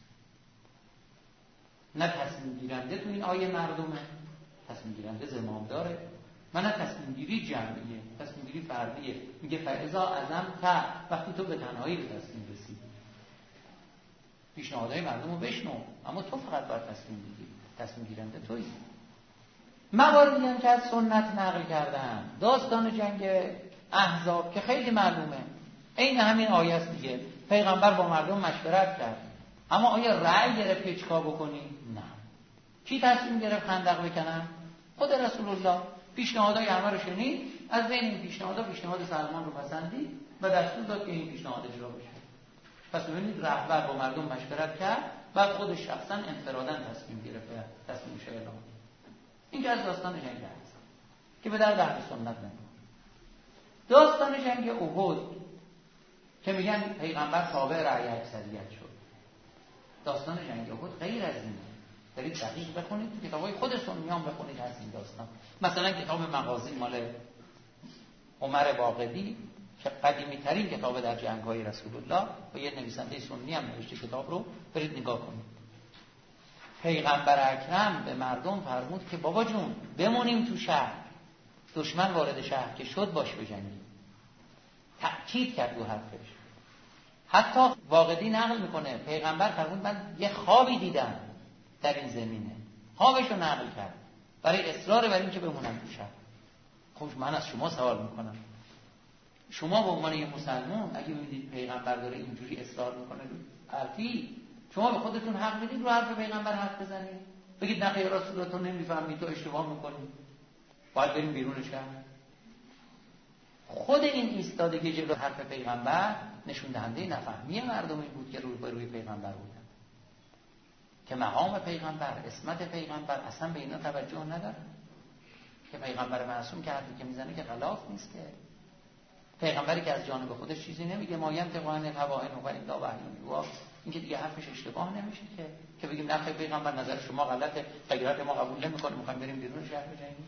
نه تصمیم گیرنده تو این آیه مردمه، تصمیم گیرنده زمامداره، و نه تصمیم گیری جمعیه، تصمیم گیری فردیه. میگه فاذا عزمت، وقتی تو به تنهایی به تصمیم رسیدی، پیشنهادهای مردم رو بشنو، اما تو فقط باید تصمیم بگیری، تصمیم گیرنده تویی. مواردی هم که از سنت نقل کردن، داستان جنگ احزاب که خیلی معلومه، عین همین آیه است دیگه. پیغمبر با مردم مشورت کرد، اما آیا رأی گرفت که چیکار بکنی؟ نه. کی تصمیم گرفت خندق بکنن؟ خود رسول الله. پیشنهادهای همه رو شنید، از بین این پیشنهادها پیشنهاد سلمان رو پسندید و دستور داد که این پیشنهاد اجرا بشه. پس ببینید رهبر با مردم مشورت کرد، بعد خودش شخصا انفراداً تصمیم گرفت، تصمیمش اعلام. این که از داستان جنگ است که به درد اهل سنت نمیخوره. داستان جنگ احد که میگن پیغمبر تابع رأی اکثریت شد. داستان جنگ احد غیر از اینه. برید دقیق بخونید، کتابای خود سنیان بخونید از این داستان. مثلا کتاب مغازی مال عمر باقری که قدیمی ترین کتاب در جنگ‌های رسول الله و یه نویسنده سنی هم نوشته کتاب رو، برید نگاه کنید. پیغمبر اکرم به مردم فرمود که بابا جون بمونیم تو شهر، دشمن وارد شهر که شد باش بجنگیم. تأکید کرد رو حرفش. حتی واقعی نقل میکنه پیغمبر فرمود من یه خوابی دیدم در این زمینه، خوابش رو نقل کرد برای اصرار بر این که بمونم تو شهر. خب من از شما سوال میکنم، شما به عنوان یه مسلمان اگه میدید پیغمبر داره اینجوری اصرار میکنه رو حرفی، شما به خودتون حق میدید رو حرف پیغمبر حرف بزنید؟ بگید نه خیر رسول الله تو نمیفهمی، تو اشتباه میکنی، باید بریم بیرون شهر. خود این ایستادگی جلو حرف پیغمبر نشون دهنده نفهمی مردمی بود که روی پیغمبر بودن، که مقام پیغمبر، عصمت پیغمبر اصلا به اینا توجه نداره، که پیغمبر معصوم که حرفی که میزنه که غلط نیست، که پیغمبری که از جانب خودش چیزی نمیگه، ما ینطق عن الهوی ان هو الا وحی یوحی، این که دیگه حرفش اشتباه نمیشه که بگیم نه پیغمبر نظر شما غلطه، غیرت ما قبول نمیکنه، میخوایم بریم بیرون شهر بجنگیم.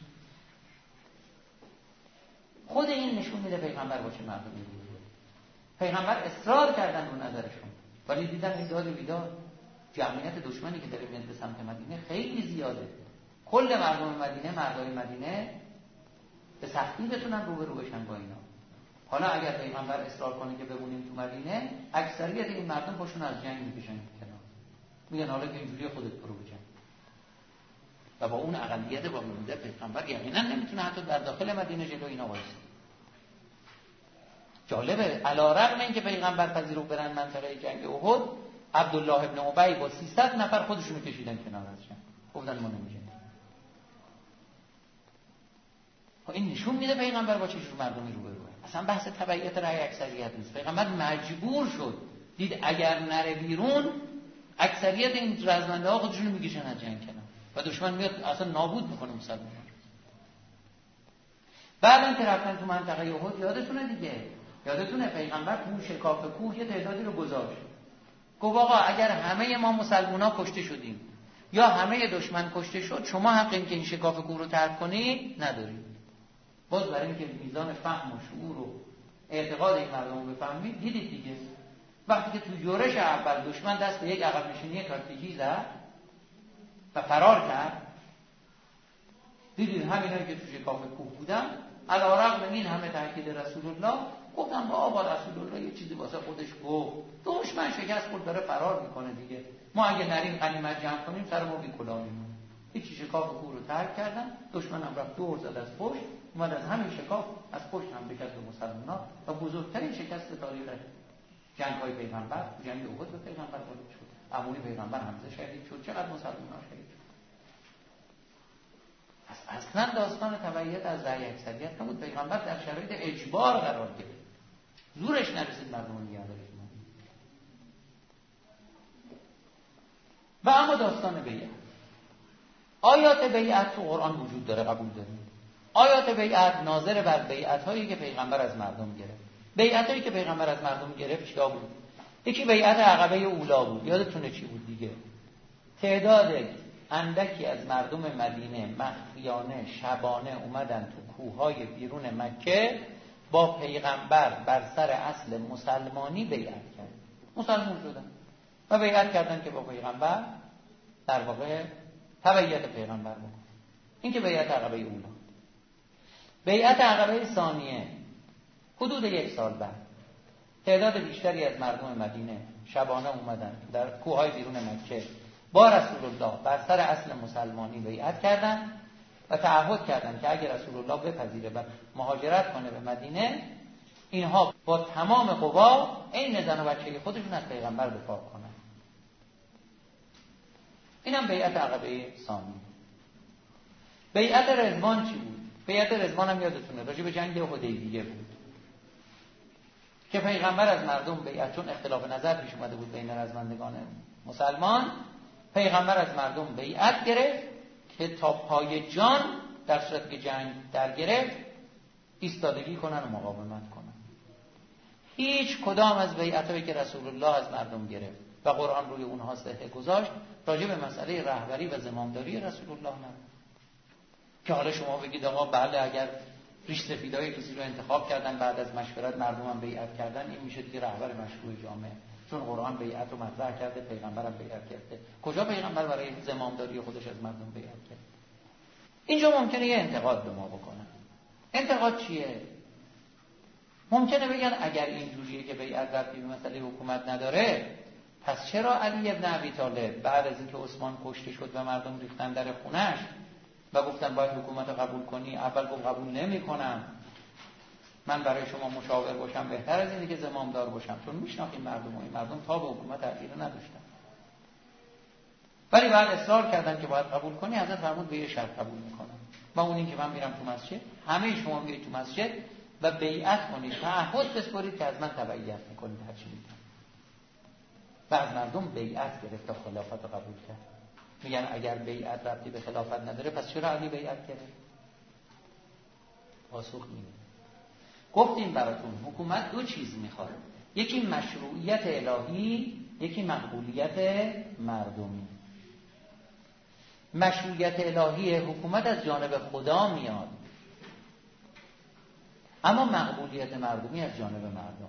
خود این نشون میده پیغمبر با چه مردمی بود. پیغمبر اصرار کردن رو نظرشون، ولی دیدن این داد و بیداد، جمعیت دشمنی که داره میاد به سمت مدینه خیلی زیاده، کل مردم مدینه، مردای مدینه به سختی بتونن روبرو بشن با اینا. حالا اگر پیغمبر اصرار کنه که بمونیم تو مدینه، اکثریت این مردم پاشون از جنگ میکشن کنار، میگن حالا که اینجوری خودت برو بجنگ. و با اون اقلیت با مونده پیغمبر یقینا نمیتونه حتی در داخل مدینه جلو اینا وایسه. جالبه علیرغم اینکه پیغمبر پذیرو برن منطقه جنگ احد، عبدالله ابن ابی با 300 نفر خودشونو کشیدن کنار از جنگ، گفتن ما نمیجنگیم. این نشون میده پیغمبر با چه جور مردمی روبروه. اصلا بحث تبعیت رأی اکثریت نیست. پیغمبر مجبور شد، دید اگر نره بیرون اکثریت این رزمنده ها خودشونو میکشن از جنگ کنار و دشمن میاد اصلا نابود میکنه مسلمان. بعدم که رفتن تو منطقه احد یادتونه دیگه، یادتونه پیغمبر تو شکاف کوه یه تعدادی رو گذاشت، گفت آقا اگر همه ما مسلمونا کشته شدیم یا همه دشمن کشته شد، شما حق این که این شکاف کوه رو ترک کنی ندارید. باز برای اینکه میزان فهم و شعور و اعتقاد این مردم رو بفهمید، دیدید دیگه وقتی که تو یورش اول دشمن دست به یک عقب نشینی تاکتیکی زد و فرار کرد، دیدید همینایی که تو شکاف کوه بودن علی‌رغم این همه تاکید رسول الله گفتن بابا رسول الله یه چیزی واسه خودش گفت، دشمن شکست خورد داره فرار میکنه دیگه، ما اگه نریم غنیمت جمع کنیم سر ما بی‌کلاه میمونه. هیچ شکاف کوه رو ترک کردن، دشمن هم رفت دور زد از پشت، اومد از همین شکاف از پشت هم بکرد به مسلمان‌ها و بزرگترین شکست تاریخ جنگ‌های پیغمبر، جنگ احد به پیغمبر وارد شد. عموی پیغمبر حمزه شهید شد، چقدر مسلمان‌ها شهید شد. اصلا داستان تبعیت از رأی اکثریت نبود، پیغمبر در شرایط اجبار قرار گرفت، زورش نرسید مردم نگهداری کنه. و اما داستان بیعت، آیات بیعت تو قرآن وجود داره، قبول داریم. آیات بیعت ناظر بر بیعت هایی که پیغمبر از مردم گرفت. بیعت هایی که پیغمبر از مردم گرفت چیا بود؟ یکی بیعت عقبه اولا بود، یادتونه چی بود دیگه؟ تعداد اندکی از مردم مدینه مخفیانه شبانه اومدن تو کوههای بیرون مکه با پیغمبر بر سر اصل مسلمانی بیعت کردن، مسلمان شدن و بیعت کردن که با پیغمبر در واقع تبعیت پیغمبر بود. این که بیعت عقبه اولا. بیعت عقبه ثانیه حدود 1 سال بعد تعداد بیشتری از مردم مدینه شبانه اومدن در کوههای بیرون مکه با رسول الله بر سر اصل مسلمانی بیعت کردن و تعهد کردن که اگر رسول الله بپذیره و مهاجرت کنه به مدینه، اینها با تمام قوا عین زن و بچه خودشون از پیغمبر دفاع کنن. اینم بیعت عقبه ثانی. بیعت رضوان چی بود؟ بیعت رضوان هم یادتونه راجع به جنگ حدیبیه بود که پیغمبر از مردم بیعت، چون اختلاف نظر پیش اومده بود بین رزمندگان مسلمان، پیغمبر از مردم بیعت گرفت که تا پای جان در صورت که جنگ در گرفت ایستادگی کنن و مقاومت کنن. هیچ کدام از بیعتایی که رسول الله از مردم گرفت و قرآن روی اونها صحه گذاشت راجع به مسئله رهبری و زمامداری رسول الله نبود که حالا شما بگید آقا بله اگر ریش سفیدای کسی رو انتخاب کردن بعد از مشورت مردم هم بیعت کردن، این میشه دیگه رهبر مشروع جامعه، چون قرآن بیعت رو مطرح کرده، پیغمبر هم بیعت کرده. کجا پیغمبر برای زمامداری خودش از مردم بیعت کرد؟ اینجا ممکنه یه انتقاد به ما بکنن. انتقاد چیه؟ ممکنه بگن اگر این جوریه که بیعت ربطی به مسئله حکومت نداره، پس چرا علی ابن ابی طالب بعد از اینکه عثمان کشته شد و مردم ریختن در خونش و گفتن باید حکومت رو قبول کنی، اول گفت قبول نمی‌کنم، من برای شما مشاور باشم بهتر از اینه که زمامدار باشم، چون میشناختیم مردم و این مردم تا به حکومت علی رو نداشتن، ولی بعد اصرار کردن که باید قبول کنی، حضرت فرمود به یه شرط قبول میکنم و اون این که من میرم تو مسجد، همه شما میرید تو مسجد و بیعت کنید، تعهد بسپارید که از من تبعیت میکنید هر چی میگم. و از مردم بیعت گرفت تا خلافت رو قبول کرد. میگن اگر بیعت ربطی به خلافت نداره پس چرا علی بیعت کرد؟ پاسخ میده. گفتیم براتون حکومت دو چیز میخواد، یکی مشروعیت الهی، یکی مقبولیت مردمی. مشروعیت الهی حکومت از جانب خدا میاد، اما مقبولیت مردمی از جانب مردم.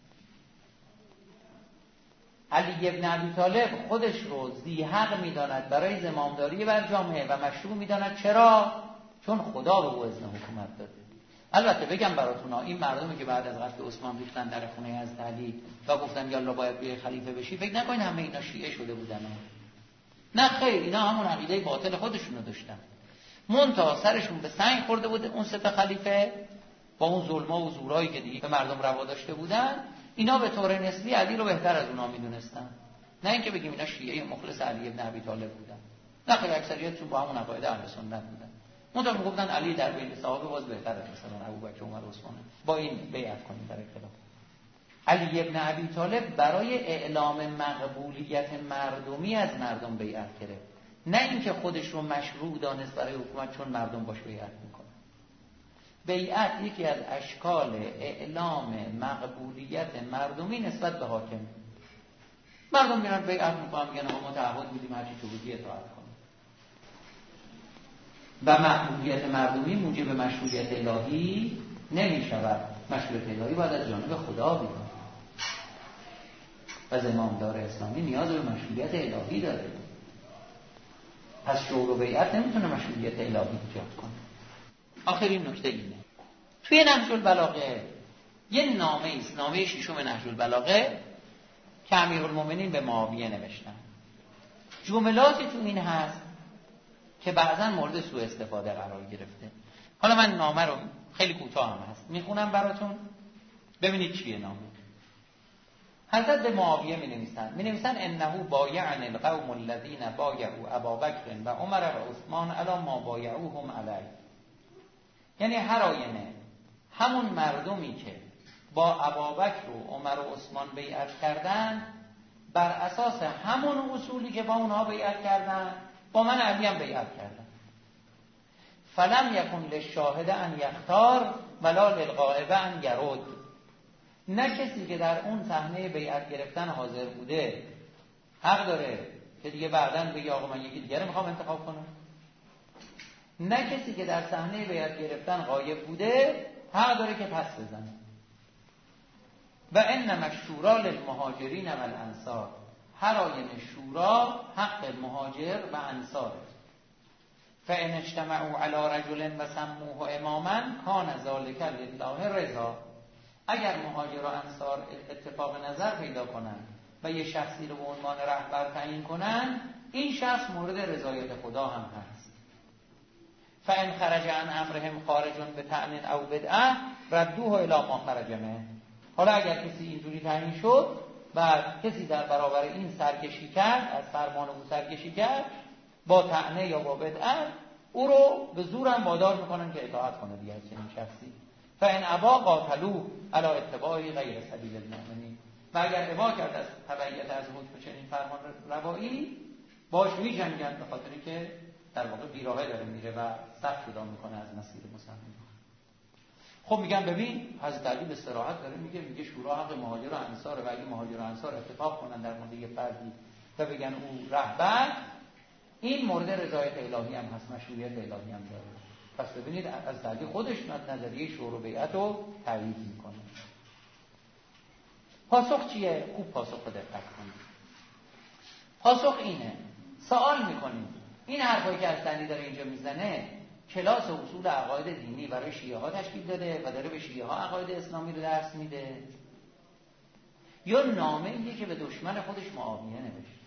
علی ابن ابی طالب خودش رو ذی حق میداند برای زمامداری بر جامعه و مشروع میداند. چرا؟ چون خدا به او اذن حکومت داده. البته بگم براتون این مردمی که بعد از قتل عثمان ریختن در خونه از علی و گفتن یالا باید بیای خلیفه بشی، فکر نکنین همه اینا شیعه شده بودن. نه خیر، اینا همون عقیده باطل خودشونو داشتن، منتها سرشون به سنگ خورده بود اون سه تا خلیفه با اون ظلم‌ها و زورایی که دیگه به مردم روا داشته بودن. اینا به طور نسبی علی رو بهتر از اونا میدونستن، نه اینکه بگیم اینا شیعه مخلص علی ابن ابی طالب بودن. نه خیر، اکثریتشون با همون عقاید اهل سنت بودن، منتها میگفتن علی در بین صحابه باز بهتر از مثلا ابوبکر، عمر، عثمان، با این بیعت کنیم در اختلاف. علی ابن ابی طالب برای اعلام مقبولیت مردمی از مردم بیعت کرد، نه اینکه خودش رو مشروع دانست برای حکومت چون مردم باش بیعت میکنن. بیعت یکی از اشکال اعلام مقبولیت مردمی نسبت به حاکم. مردم میرن بیعت میکنن، میگن ما تعهد بودیم هرچی تو بودی اطاعت کنیم. و مقبولیت مردمی موجب مشروعیت الهی نمی شود. مشروعیت الهی باید از جانب خدا بیاد. و زمامدار اسلامی نیاز به مشروعیت الهی داره. پس شعور و بیعت نمیتونه مشروعیت الهی ایجاد کنه. آخرین نکته اینه، توی نهج البلاغه یه نامه است، نامه ششم نهج البلاغه که امیرالمومنین به معاویه نوشتن. جملاتی تو این هست که بعضا مورد سوء استفاده قرار گرفته. حالا من نامه رو خیلی کوتاه هم هست میخونم براتون، ببینید چیه نامه. حضرت به معاویه می نویسن انه بایعن القوم الذین بایعوا ابابکر و عمر و عثمان علی ما بایعوهم علیه. یعنی هر آینه همون مردمی که با ابابکر و عمر و عثمان بیعت کردن، بر اساس همون اصولی که با اونها بیعت کردن با من علی هم بیعت کردن. فلم یکن للشاهد ان یختار ولا للغائب ان یرد. نه کسی که در اون صحنه بیعت گرفتن حاضر بوده حق داره که دیگه بعداً بگه آقا من یکی دیگه میخوام انتخاب کنم. نه کسی که در صحنه بیعت گرفتن غایب بوده حق داره که پس بزنه. و انما الشورا للمهاجرین و الانصار. هر آینه شورا حق مهاجر و انصاره. فان اجتمعوا علی رجل و سموه اماما کان ذلک لله رضا. اگر مهاجر و انصار اتفاق نظر پیدا کنن و یه شخصی رو به عنوان رهبر تعیین کنن، این شخص مورد رضایت خدا هم هست. فان خرج عن امرهم خارج بطعن او بدعه ردوه الی ما خرج منه. حالا اگر کسی اینجوری تعیین شد و کسی در برابر این سرکشی کرد، از فرمان او سرکشی کرد با طعنه یا با بدعت، او رو به زور هم وادار میکنن که اطاعت کنه دیگه از چنین شخصی. فان ابا قاتلوه علی اتباع غیر سبیل المؤمنین. و اگر ابا کرد از تبعیت از حکم چنین فرمان روایی، باش میجنگن به خاطری که در واقع بیراهه داره میره و صف جدا میکنه از مسیر مسلمانان. خب میگن ببین حضرت علی به صراحت داره میگه شورا حق مهاجر و انصار، و اگه مهاجر و انصار اتفاق کنن در مورد یه فردی و بگن او رهبر، این مورد رضایت الهی هم هست، مشروعیت الهی هم داره. پس ببینید از علی خودش نظریه شورا و بیعت رو تایید میکنه. پاسخ چیه؟ خوب پاسخ رو دقت کنید. پاسخ اینه، سوال میکنیم این حرفایی که از علی داره اینجا میزنه کلاس اصول عقاید دینی برای شیعه ها تشکیل داده و داره به شیعه ها عقاید اسلامی رو درس میده، یا نامه ایه که به دشمن خودش معاویه نوشته؟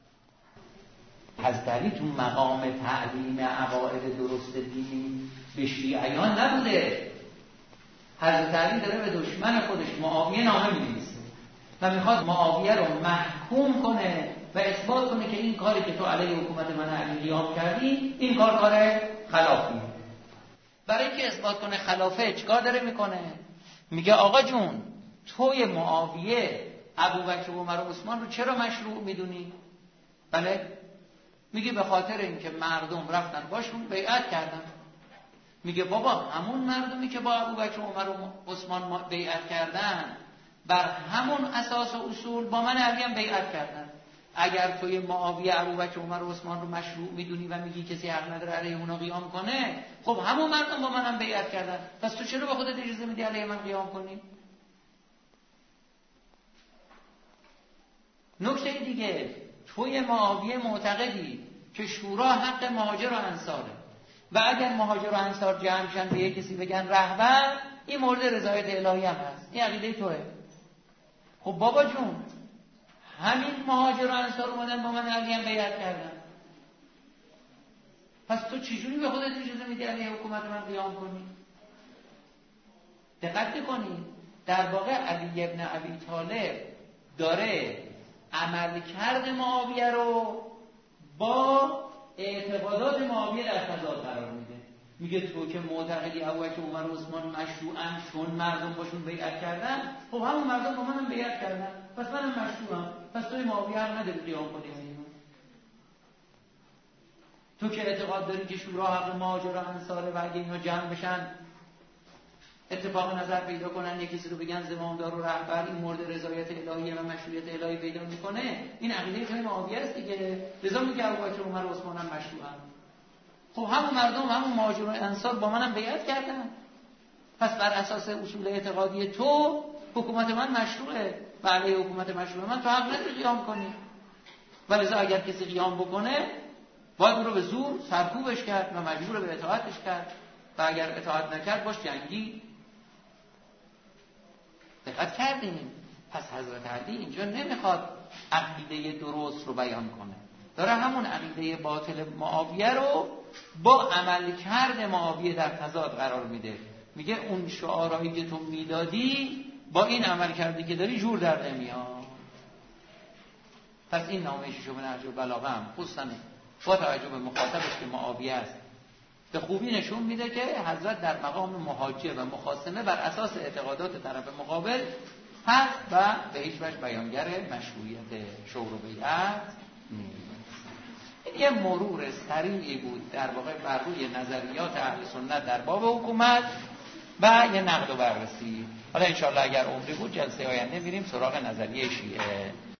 حضرت علی تو مقام تعلیم عقاید درست دینی به شیعیان نبوده. حضرت علی داره به دشمن خودش معاویه نامه می‌نویسه و میخواد معاویه رو محکوم کنه و اثبات کنه که این کاری که تو علیه حکومت من علی قیام کردی این کار خلافیه. برای اینکه اثبات کنه خلافه چیکار داره میکنه؟ میگه آقا جون توی معاویه ابوبکر و عمر و عثمان رو چرا مشروع میدونی؟ بله، میگه به خاطر اینکه مردم رفتن باشون بیعت کردن. میگه بابا همون مردمی که با ابوبکر و عمر و عثمان بیعت کردن بر همون اساس و اصول با من علی هم بیعت کردن. اگر توی معاویه ابوبکر و عمر و عثمان رو مشروع میدونی و میگی کسی حق نداره علیه اونا قیام کنه، خب همون مردم با منم بیعت کردن، پس تو چرا به خودت اجازه میدی علیه من قیام کنی؟ نکته دیگه، توی معاویه معتقدی که شورا حق مهاجر و انصاره و اگر مهاجر و انصار جمع شن به کسی بگن رهبر، این مورد رضایت الهی هم هست. این عقیده توه. خب بابا جون همین مهاجر و انصار اومدن با من علی هم بیعت کردن، پس تو چجوری به خودت اجازه میدی علیه حکومت من قیام کنی؟ دقت کنید، در واقع علی ابن ابی طالب داره عملکرد معاویه رو با اعتقادات معاویه در تضاد قرار میده. میگه تو که معتقدی ابوبکر و عمر و عثمان مشروعن چون مردم باشون بیعت کردن، خب همون مردم با منم بیعت کردن، پس منم مشروعم، پس توی معاویه حق نداری قیام کنی. تو که اعتقاد داری که شورا حق مهاجر و انصاره و اگه اینا جمع بشن اتفاق نظر پیدا کنن، یکی چیزی رو بگن زمامدار و رهبر این مورد رضایت الهی و مشروعیت الهی پیدا میکنه، این عقیده جای معاویه است دیگه. لذا میگه ابوبکر عمر و عثمان هم مشروعن. خب همون مردم، همون مهاجر و انصار با منم بیعت کردن، پس بر اساس اصول اعتقادی تو حکومت من مشروعه و علیه حکومت مشروع من تو حق نداری قیام کنی. ولذا اگر کسی قیام بکنه باید رو به زور سرکوبش کرد و مجبور به اطاعتش کرد و اگر اطاعت نکرد باش جنگی. دقت کردیم؟ پس حضرت علی اینجا نمیخواد عقیده درست رو بیان کنه، داره همون عقیده باطل معاویه رو با عملکرد معاویه در تضاد قرار میده. میگه اون شعارهایی که تو میدادی با این عملکردی که داری جور در نمیاد. پس این نامه ششم نهج البلاغه هم خصوصا با توجه به مخاطبش که معاویه است به خوبی نشون میده که حضرت در مقام محاجه و مخاصمه بر اساس اعتقادات طرف مقابل هست و به هیچ وجه بیانگر مشروعیت شور و بیعت نیست. این یه مرور سریعی بود در واقع بر روی نظریات اهل سنت در باب حکومت و یه نقد و بررسی. حالا انشاءالله اگر عمری بود جلسه آینده میریم سراغ نظریه شیعه.